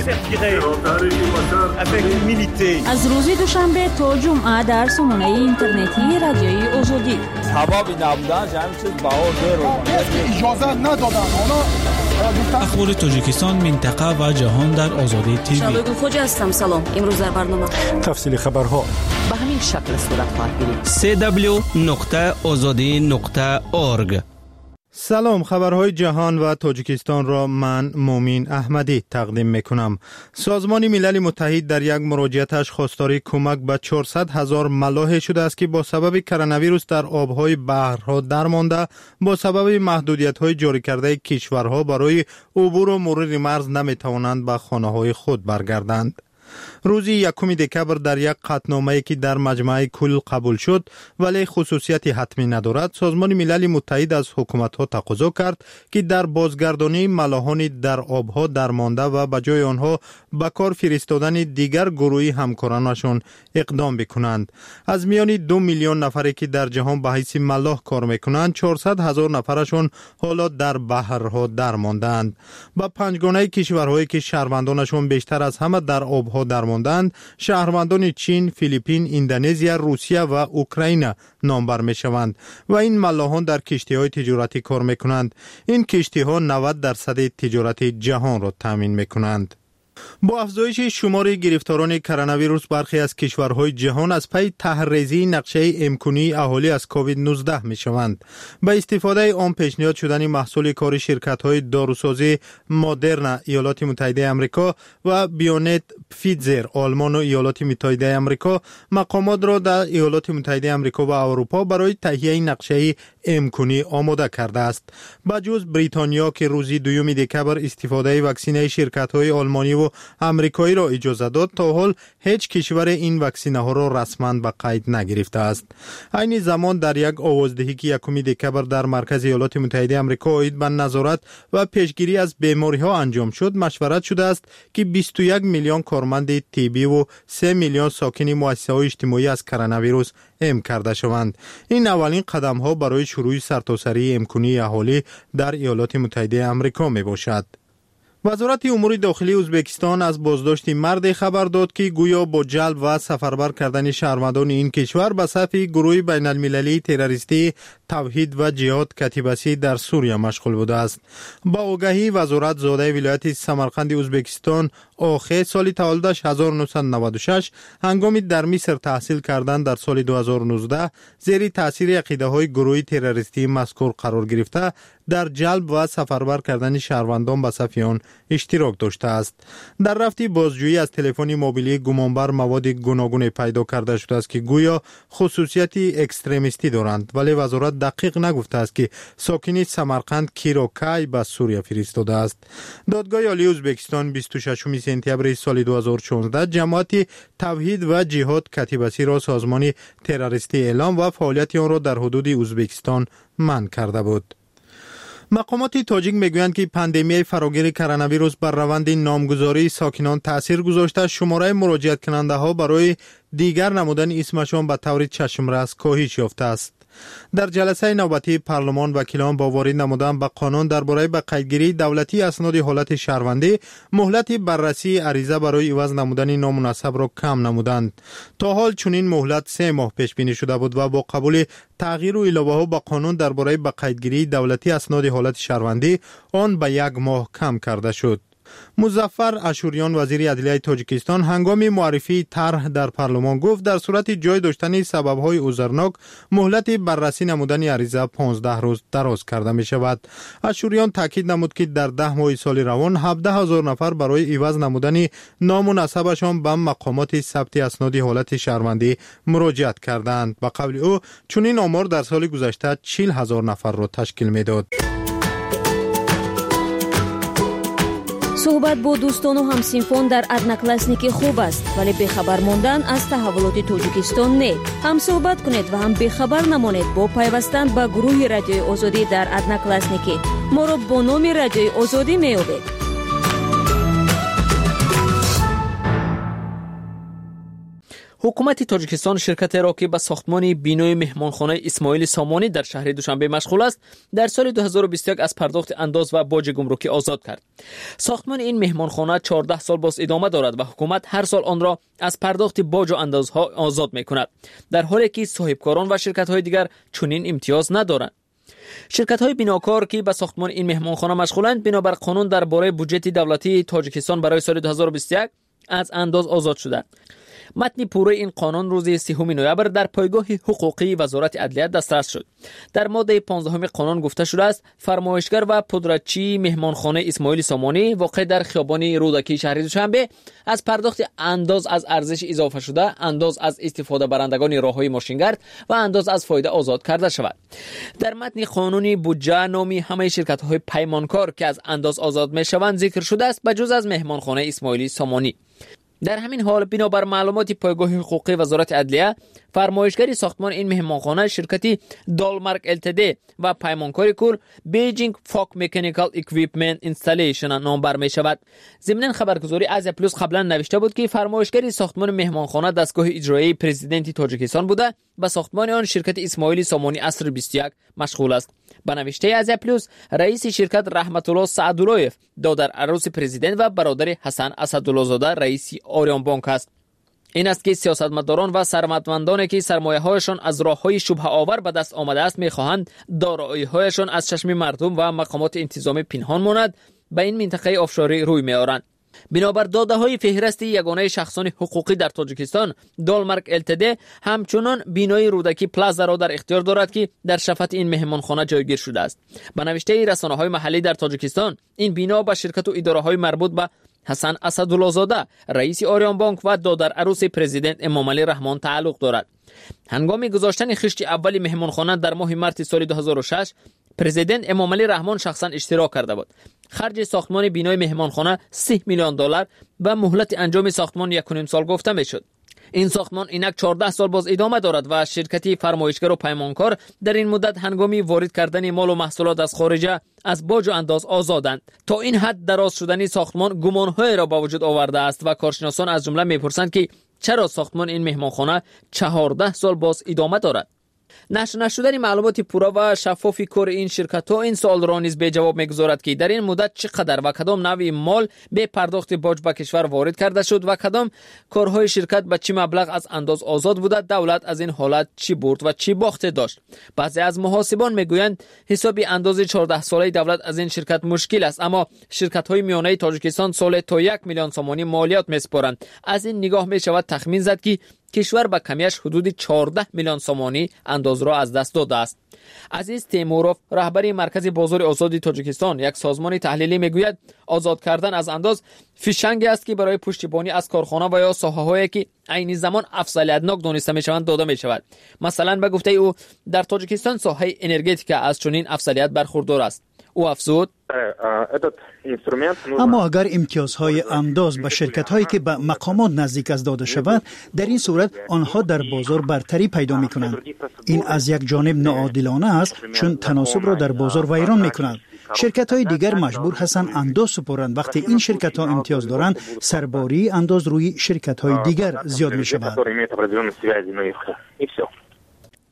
می‌کنم. از روز دوشنبه تا جمعه در سامانه اینترنتی رادیوی آزادی. سبب نبودن همین چیز بهار اجازه ندادن. اخبار تاجیکستان، منطقه و جهان در آزادی تیوی. شبگون خوجا هستم. سلام. امروز در برنامه تفصیل خبرها به همین شکل صورت خواهد گرفت. www.azadi.org. سلام، خبرهای جهان و تاجیکستان را من مومین احمدی تقدیم میکنم. سازمان ملل متحد در یک مراجعتش خواستار کمک به 400,000 ملاحه شده است که با سبب کرونا ویروس در آبهای بحرها درمانده، با سبب محدودیت‌های جاری کرده کشورها برای عبور و مرور مرز نمیتوانند به خانه‌های خود برگردند. روز 1 دکبر در یک قطعنامه‌ای که در مجمع کل قبول شد ولی خصوصیت حتمی ندارد، سازمان ملل متحد از حکومت‌ها تقاضا کرد که در بازگردانی ملاحان در آبها درمانده و به جای آنها به کار فرستادن دیگر گروهی همکارانشان اقدام بکنند. از میان 2 میلیون نفری که در جهان به حیث ملاح کار میکنند، 400,000 نفرشان حالا در بحرها درماندند. با پنجگانه کشورهایی که شهروندانشان بیشتر از همه در آبها درماندند، شهروندان چین، فیلیپین، اندونزیا، روسیه و اوکراین نامبر می شوند و این ملاحان در کشتی‌های تجارتی کار می کنند. این کشتی‌ها 90% تجارت جهان را تامین می کنند. با افزایش شمار گرفتاران کرونا ویروس، برخی از کشورهای جهان از پی طرح‌ریزی نقشه امکانی اهالی از کووید 19 می شوند. با استفاده آن پیشنهاد شدن محصول کار شرکت‌های داروسازی مدرنا ایالات متحده آمریکا و بیونت فیتزر آلمان و ایالات متحده آمریکا، مقامات را در ایالات متحده آمریکا و اروپا برای تهیه نقشه امکانی آماده کرده است. بجز بریتانیا که روز 2 دکبر استفاده واکسینه شرکت‌های آلمانی و امریکایی را اجازه داد، تا حال هیچ کشور این واکسینه ها را رسما به قید نگرفته است. این زمان در یک آوازدهی که 1 دکبر در مرکز ایالات متحده آمریکا عاید به نظارت و پیشگیری از بیماری ها انجام شد، مشورت شده است که 21 میلیون کارمند طبی و 3 میلیون ساکن مؤسسه‌های اجتماعی از کرونا ویروس ام کرده شوند. این اولین قدم ها برای شروع سرتاسری امکانی اهالی در ایالات متحده آمریکا می باشد. وزارت امور داخلی ازبکستان از بازداشت مرد خبر داد که گویا با جلب و سفربر کردن شهروندان این کشور به صف گروه بین المللی تروریستی توحید و جهاد کتیبه‌ای در سوریه مشغول بوده است. با آگهی وزارت زاده ولایت سمرقند ازبکستان آخر سال تولدش 1996 هنگامی در مصر تحصیل کردن در سال 2019 زیر تاثیر عقیده‌های گروه تروریستی مذکور قرار گرفته در جلب و سفربر کردن شهروندان به صف آن اشتراک داشته است. در رفتی بازجویی از تلفن موبیلی گمانبر مواد گوناگون پیدا کرده شده است که گویا خصوصیت اکستریمیستی دارند، ولی وزارت دقیق نگفته است که ساکنی سمرقند کی را کی به سوریه فرستاده است. دادگاه عالی ازبکستان 26 سپتامبر سال 2014 جماعت توحید و جهاد کتیبه‌ای را سازمان تروریستی اعلام و فعالیت آن را در حدود ازبکستان منع کرده بود. مقامات تاجیک میگویند که پاندمیای فراگیر کرونا ویروس بر روند نامگذاری ساکنان تاثیر گذاشته. شماره مراجعت کننده ها برای دیگر نمودن اسمشان به طور چشمرس کاهش یافته است. در جلسه نوبتی پارلمان وکیلان با وارد نمودن به قانون درباره به قیدگیری دولتی اسناد حالت شهروندی مهلت بررسی عریضه برای عوض نمودن نامناسب را کم نمودند. تا حال چنین مهلت 3 ماه پیش بینی شده بود و با قبول تغییر و علاوه ها به قانون درباره به قیدگیری دولتی اسناد حالت شهروندی آن به 1 ماه کم کرده شد. مظفر اشوریان وزیر عدلیه تاجیکستان هنگام معرفی طرح در پارلمان گفت در صورت جای داشتن سبب‌های عذرناک مهلت بررسی نمودن عریضه 15 روز دراز کرده می شود. اشوریان تاکید نمود که در 10 ماه سال روان 17,000 نفر برای عوض نمودن نامناسبشان به مقامات ثبت اسناد حالت شهروندی مراجعت کردند. به قول او چنین آمار در سال گذشته 40,000 نفر را تشکیل میداد. صحبت با دوستان و همسینفون در ادناکلاسنیکی خوب است، ولی بخبر ماندن از تحولات تاجیکستان نه. هم صحبت کنید و هم بخبر نمانید با پیوستن به گروه رادیوی آزادی در ادناکلاسنیکی. ما را با نام رادیوی آزادی میابید. حکومت تاجیکستان شرکت را که به ساختمان بینای مهمانخانه اسماعیل سامانی در شهر دوشنبه مشغول است در سال 2021 از پرداخت انداز و باج گمرکی آزاد کرد. ساختمان این مهمانخانه 14 سال باز ادامه دارد و حکومت هر سال آن را از پرداخت باج و اندازها آزاد می‌کند، در حالی که صاحبکاران و شرکت‌های دیگر چنین امتیاز ندارند. شرکت‌های بناکار که به ساختمان این مهمانخانه مشغولند بنابر قانون درباره بودجت دولتی تاجیکستان برای سال 2021 از انداز آزاد شدند. متن پوره این قانون روز 3 نوامبر در پایگاه حقوقی وزارت عدلیه دسترس شد. در ماده 15 قانون گفته شده است فرمایشگر و پودرچی مهمانخانه اسماعیل سامانی واقع در خیابان رودکی شهر دوشنبه از پرداخت انداز از ارزش اضافه شده، انداز از استفاده برندگان راههای ماشینگرد و انداز از فایده آزاد کرده شود. در متن قانونی بودجه نامی همه شرکت‌های پیمانکار که از انداز آزاد می‌شوند ذکر شده است بجز از مهمانخانه اسماعیل سامانی. در همین حال بنابر معلومات پایگاه حقوقی وزارت عدلیه فرمایشگری ساختمان این مهمانخانه شرکتی دالمارک التد و پیمانکار کل بیجینگ فاک مکانیکال اکویپمنت اینستالیشن نام بر می شود. ضمن خبرگزاری آزیا پلوس قبلا نوشته بود که فرمایشگری ساختمان مهمانخانه دستگاه اجرایی پرزیدنت تاجیکستان بوده و ساختمان آن شرکت اسماعیل سامانی عصر 21 مشغول است. با نوشته آزیا پلوس رئیس شرکت رحمت الله سعداللهیف دادر عروس پرزیدنت و برادر حسن اسدالله زاده رئیس آریان بانک است. این است که سیاستمداران و ثروتمندانی که سرمایه‌هایشان از راه‌های شبهه آور به دست آمده است می‌خواهند دارایی‌هایشان از چشم مردم و مقامات انتظامی پنهان ماند به این منطقه آفشاری روی می‌آورند. بنابر داده‌های فهرست یگانه شخصان حقوقی در تاجیکستان دالمارک التد همچنان بینای رودکی پلازا را در اختیار دارد که در شفت این مهمانخانه جایگیر شده است. با نوشته رسانه‌های محلی در تاجیکستان این بنا با شرکت و اداره‌های مربوط به حسن اسدالله زاده رئیس آریان بانک و دادر عروس پرزیدنت امام علی رحمان تعلق دارد. هنگام گذاشتن خشت اول مهمانخانه در ماه مارس سال 2006 پرزیدنت امام علی رحمان شخصا اشتراک کرده بود. خرج ساختمان بینای مهمانخانه 30 میلیون دلار و مهلت انجام ساختمان 1.5 سال گفته میشد. این ساختمان اینک 14 سال باز ادامه دارد و شرکتی فرمایشگر و پیمانکار در این مدت هنگامی وارد کردن مال و محصولات از خارج از باج و انداز آزادند. تا این حد دراز شدن ساختمان گمان‌های را با وجود آورده است و کارشناسان از جمله میپرسند که چرا ساختمان این مهمانخانه 14 سال باز ادامه دارد. نشر نشدن معلومات پورا و شفاف کار این شرکت ها این سوال را نیز به جواب میگذارد که در این مدت چقدر و کدام نوع مال به پرداخت باج به کشور وارد کرده شد و کدام کارهای شرکت به چه مبلغ از انداز آزاد بوده، دولت از این حالت چی برد و چی باخت داشت. بعضی از محاسبان میگویند حساب انداز 14 ساله دولت از این شرکت مشکل است، اما شرکت های میانه تاجیکستان سال تا 1 میلیون سامانی مالیات میسپارند. از این نگاه می شود تخمین زد که کشور به کمیش حدود 14 میلیون سامانی انداز را از دست داده است. عزیز تیموروف رهبر مرکز بازار آزاد تاجیکستان یک سازمان تحلیلی میگوید آزاد کردن از انداز فیشنگی است که برای پشتیبانی از کارخانه و یا ساحه‌هایی که عین زمان افضلیت‌ناک دانسته میشوند داده میشود. مثلا به گفته او در تاجیکستان ساحه انرژتیک از چنین افضلیت برخوردار است. او افزود اما اگر امتیازهای انداز به شرکت‌هایی که به مقامات نزدیک است داده شود، در این صورت آنها در بازار برتری پیدا می‌کنند. این از یک جانب ناعادلانه است چون تناسب را در بازار ویران می‌کند. شرکت‌های دیگر مجبور هستند انداز سپارند. وقتی این شرکت‌ها امتیاز دارند، سرباری انداز روی شرکت‌های دیگر زیاد می‌شود.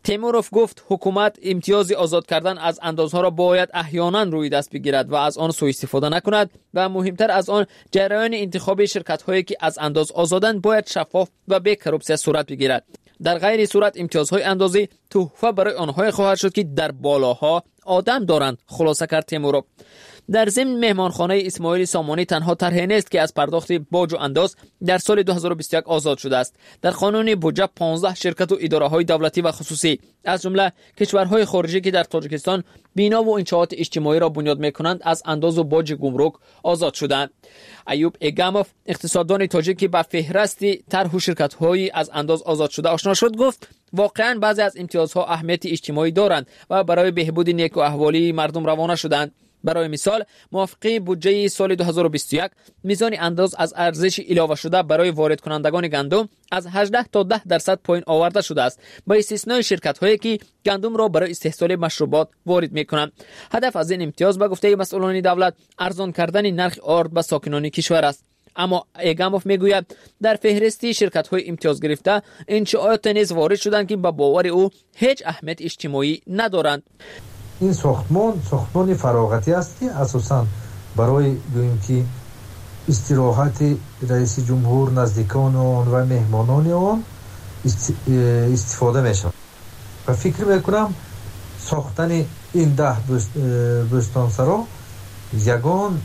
تیموروف گفت حکومت امتیاز آزاد کردن از اندازها را باید احیانا روی دست بگیرد و از آن سوء استفاده نکند و مهمتر از آن جریان انتخابی شرکت‌هایی که از انداز آزادند باید شفاف و بی کروپسیا صورت بگیرد. در غیر صورت امتیازهای اندازی تحفه برای آنها خواهد شد که در بالاها آدم دارند، خلاصه کرد تیموروف. در ضمن مهمانخانه اسماعیل سامانی تنها طرح نیست که از پرداخت باج و انداز در سال 2021 آزاد شده است. در قانون بودجه 15 شرکت و اداره‌های دولتی و خصوصی از جمله کشورهای خارجی که در تاجیکستان بنا و انشاءات اجتماعی را بنیاد می‌کنند از انداز و باج گمرک آزاد شدند. ایوب اگاموف اقتصاددان تاجیک که به فهرست طرح و شرکت‌های از انداز آزاد شده آشنا شد گفت واقعاً بعضی از امتیازها اهمیت اجتماعی دارند و برای بهبود نیک و احوالی مردم روانه شدند. برای مثال موافقه بودجه سال 2021 میزان انداز از ارزش اضافه شده برای وارد کنندگان گندم از 18 تا 10% پایین آورده شده است، با استثنای شرکت هایی که گندم را برای استحصال مشروبات وارد میکنند. هدف از این امتیاز به گفته مسئولان دولت ارزان کردن نرخ آرد به ساکنان کشور است. اما اگاموف میگوید در فهرستی شرکت‌های امتیاز گرفته انشاءات نیز وارد شدند که به باور او هیچ اهمیت اجتماعی ندارند. این ساختمان فراغتی است که اساساً برای گوییم که استراحت رئیس جمهور، نزدیکان آن و مهمانان آن استفاده میشود و فکر میکنم ساختن این 10 بستانسرا یگان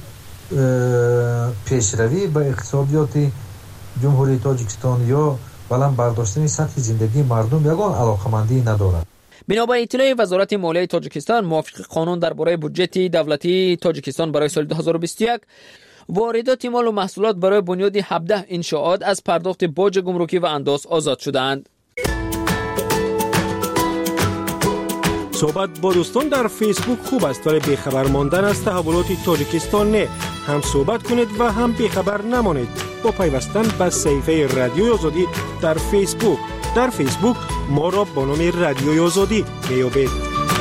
پیشروی به اقتصادیات جمهوری تاجیکستان یا بلند برداشتن سطح زندگی مردم یگان علاقمندی ندارد. بنابر اطلاع وزارت مالیه تاجیکستان موافق قانون درباره بودجه دولتی تاجیکستان برای سال 2021 واردات مال و محصولات برای بنیاد 17 انشاءات از پرداخت باج گمرکی و انداز آزاد شدند. صحبت با دوستان در فیسبوک خوب است ولی بیخبر ماندن از تحولات تاجیکستان نه. هم صحبت کنید و هم بیخبر نمانید با پیوستن به صفحه رادیوی آزادی در فیسبوک. در فیسبوک ما را با نام رادیوی آزادی میابید.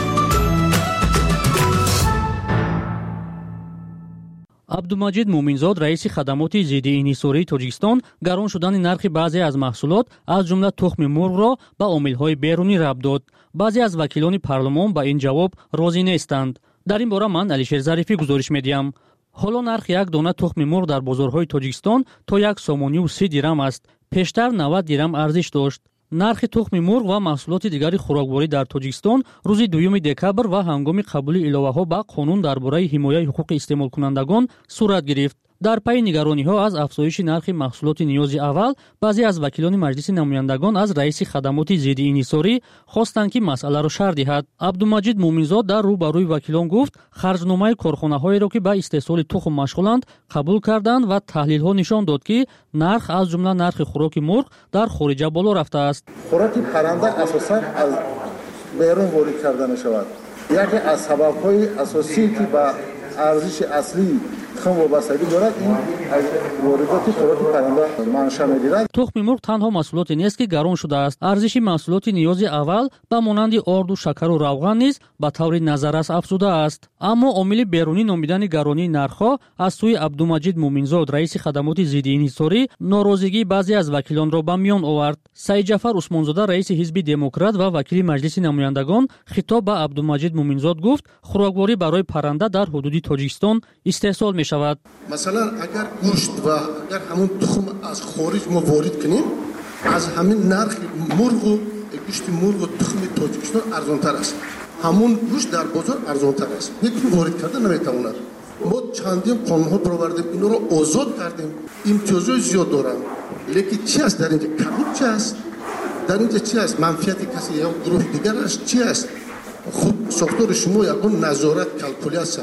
عبدالمجید مومنزاد رئیس خدمات ضد انحصاری تاجیکستان گران شدن نرخ بعضی از محصولات از جمله تخم مرغ را به عامل‌های بیرونی ربط داد. بعضی از وکیلان پارلمان با این جواب راضی نیستند. در این باره من علیشیر ظریفی گزارش میدیم. حالا نرخ یک دانه تخم مرغ در بازارهای تاجیکستان تا 1 سومانی و 30 درم است. پیشتر 90 درم ارزش داشت. نرخ تخم مرغ و محصولات دیگری خوراکواری در تاجیکستان روز 2 دکبر و هنگام قبول الوه‌ها به قانون درباره حمایت حقوق استعمال کنندگان صورت گرفت. در پی نگرانی‌ها از افزایش نرخ محصولات نیاز اول، بعضی از وکیلان مجلس نمایندگان از رئیس خدمات ضد انحصاری خواستند که مسئله را شرح دهد. عبدالمجید مومنزاد در روبروی وکیلان گفت خرجنامه کارخانه‌هایی را که به استحصال تخم مشغولند قبول کردند و تحلیل‌ها نشان داد که نرخ از جمله نرخ خوراک مرغ در خارج بالا رفته است. خوراک پرنده اساساً از بیرون وارد کردن شود. یکی از سبب‌های اساسی که به ارزش اصلی خم وابستگی دارد این از واردات خوراک پرنده منشأ می‌گیرد. تخم مرغ تنها محصولاتی نیست که گران شده است. ارزش محصولات نیاز اول به مانند آرد و شکر و روغن نیز به طور نظررس افزوده است. اما عامل بیرونی نامیدن گرانی نرخ‌ها از سوی عبدالمجید مومنزاد رئیس خدمات ضد انحصاری ناراضگی بعضی از وکیلان را به میان آورد. سعید جعفر عثمانزاده رئیس حزب دموکرات و وکیل مجلس نمایندگان خطاب به عبدالمجید مومنزاد گفت خوراکواری برای پرنده در حدود تاجیکستان استحصال می شود. مثلا اگر گوشت و اگر همون تخم از خارج ما وارد کنیم از همین نرخ مرغ و گوشت مرغ و تخم تاجیکستان ارزانتر است. همون گوشت در بازار ارزانتر است. یکی وارد کردن نمیتواند. ما چندین قانون‌ها برآوردیم اینا رو آزاد کردیم. امتیازات زیاد دارن. لیکن چی است در اینجا؟ کمی چی است؟ در اینجا چی است؟ منفعت کسی یا گروه دیگر است چی است؟ خود ساختار شما یکون نظارت کلکولیاسا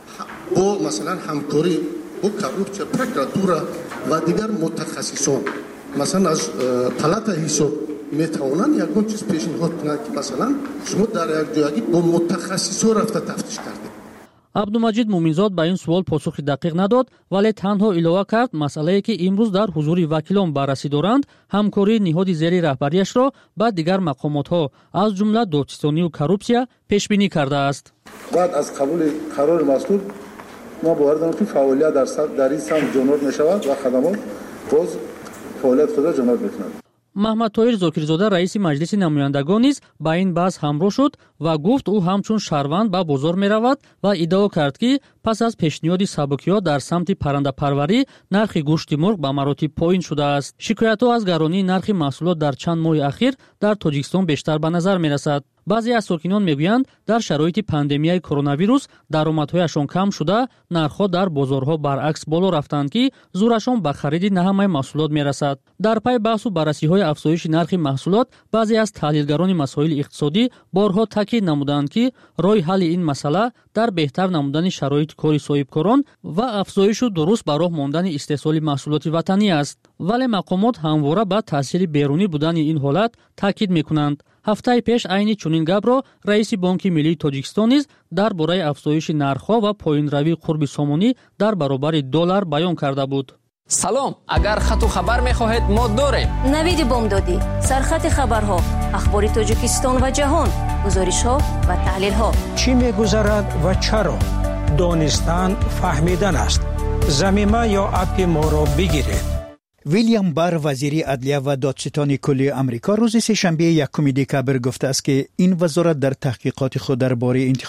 با مثلا همکاری با کاروپچه پروکراتورا و دیگر متخصصان مثلا از پلاتا حساب میتوانند یکون چیز پیشنهاد کنند که مثلا شما در یک جایی با متخصصان رفته تفتیش کردید. عبدالمجید مومنزاد به این سوال پاسخ دقیق نداد ولی تنها الوه کرد مسئله‌ای که امروز در حضور وکیلان بررسی دارند همکاری نهاد زیر رهبریش را با دیگر مقامات‌ها از جمله دادستانی و کاروپسیا پیش بینی کرده است. بعد از قبول قرار مذکور ما باور داریم که فعالیت در این سمت جنور می‌شود و خدمات باز فعالیت خود را جنور می‌کنند. маҳмад тоҳир зокирзода раиси маҷлиси намояндагон низ ба ин баҳс ҳамроҳ шуд ва гуфт ӯ ҳамчун шаҳрванд ба бозор меравад ва иддао кард ки пас аз пешниҳоди сабукиҳо дар самти паррандапарварӣ нархи гӯшти мурғ ба маротиб поин шудааст. Шикоятҳо аз гаронии нархи маҳсулот дар чанд моҳи ахир дар Тоҷикистон бештар ба назар мерасад. баъзе аз сокинон мегӯянд дар шароити пандемияи коронавирус даромадҳояшон кам шуда нархҳо дар бозорҳо баръакс боло рафтанд ки зӯрашон ба хариди на ҳамаи маҳсулот мерасад. дар пай баҳсу баррасиҳои афзоиши нархи маҳсулот баъзе аз таҳлилгарони масоили иқтисодӣ борҳо таъкид намуданд ки роҳи ҳалли ин масъала дар беҳтар намудани шароити кори соҳибкорон ва афзоишу дуруст ба роҳ мондани истеҳсоли маҳсулоти ватанӣ аст. вале мақомот ҳамвора ба таъсири берунӣ будани ин ҳолат таъкид мекунанд. ҳафтаи пеш айни чунин гапро раиси Бонки Миллии Тоҷикистон низ дар бораи афзоиши нархҳо ва поинравии қурби сомонӣ дар баробари доллар баён карда буд. салом, агар хату хабар мехоҳед мо дорем. навиди бомдодӣ, сархати хабарҳо, ахбори Тоҷикистон ва ҷаҳон, гузоришҳо ва таҳлилҳо. чӣ мегузарад ва чаро? донистан фаҳмидан аст. замима ё апи моро бигиред. ویلیام بار وزیر عدلیه و دادستان کلی آمریکا روز سه‌شنبه 1 دکامبر گفته است که این وزارت در تحقیقات خود درباره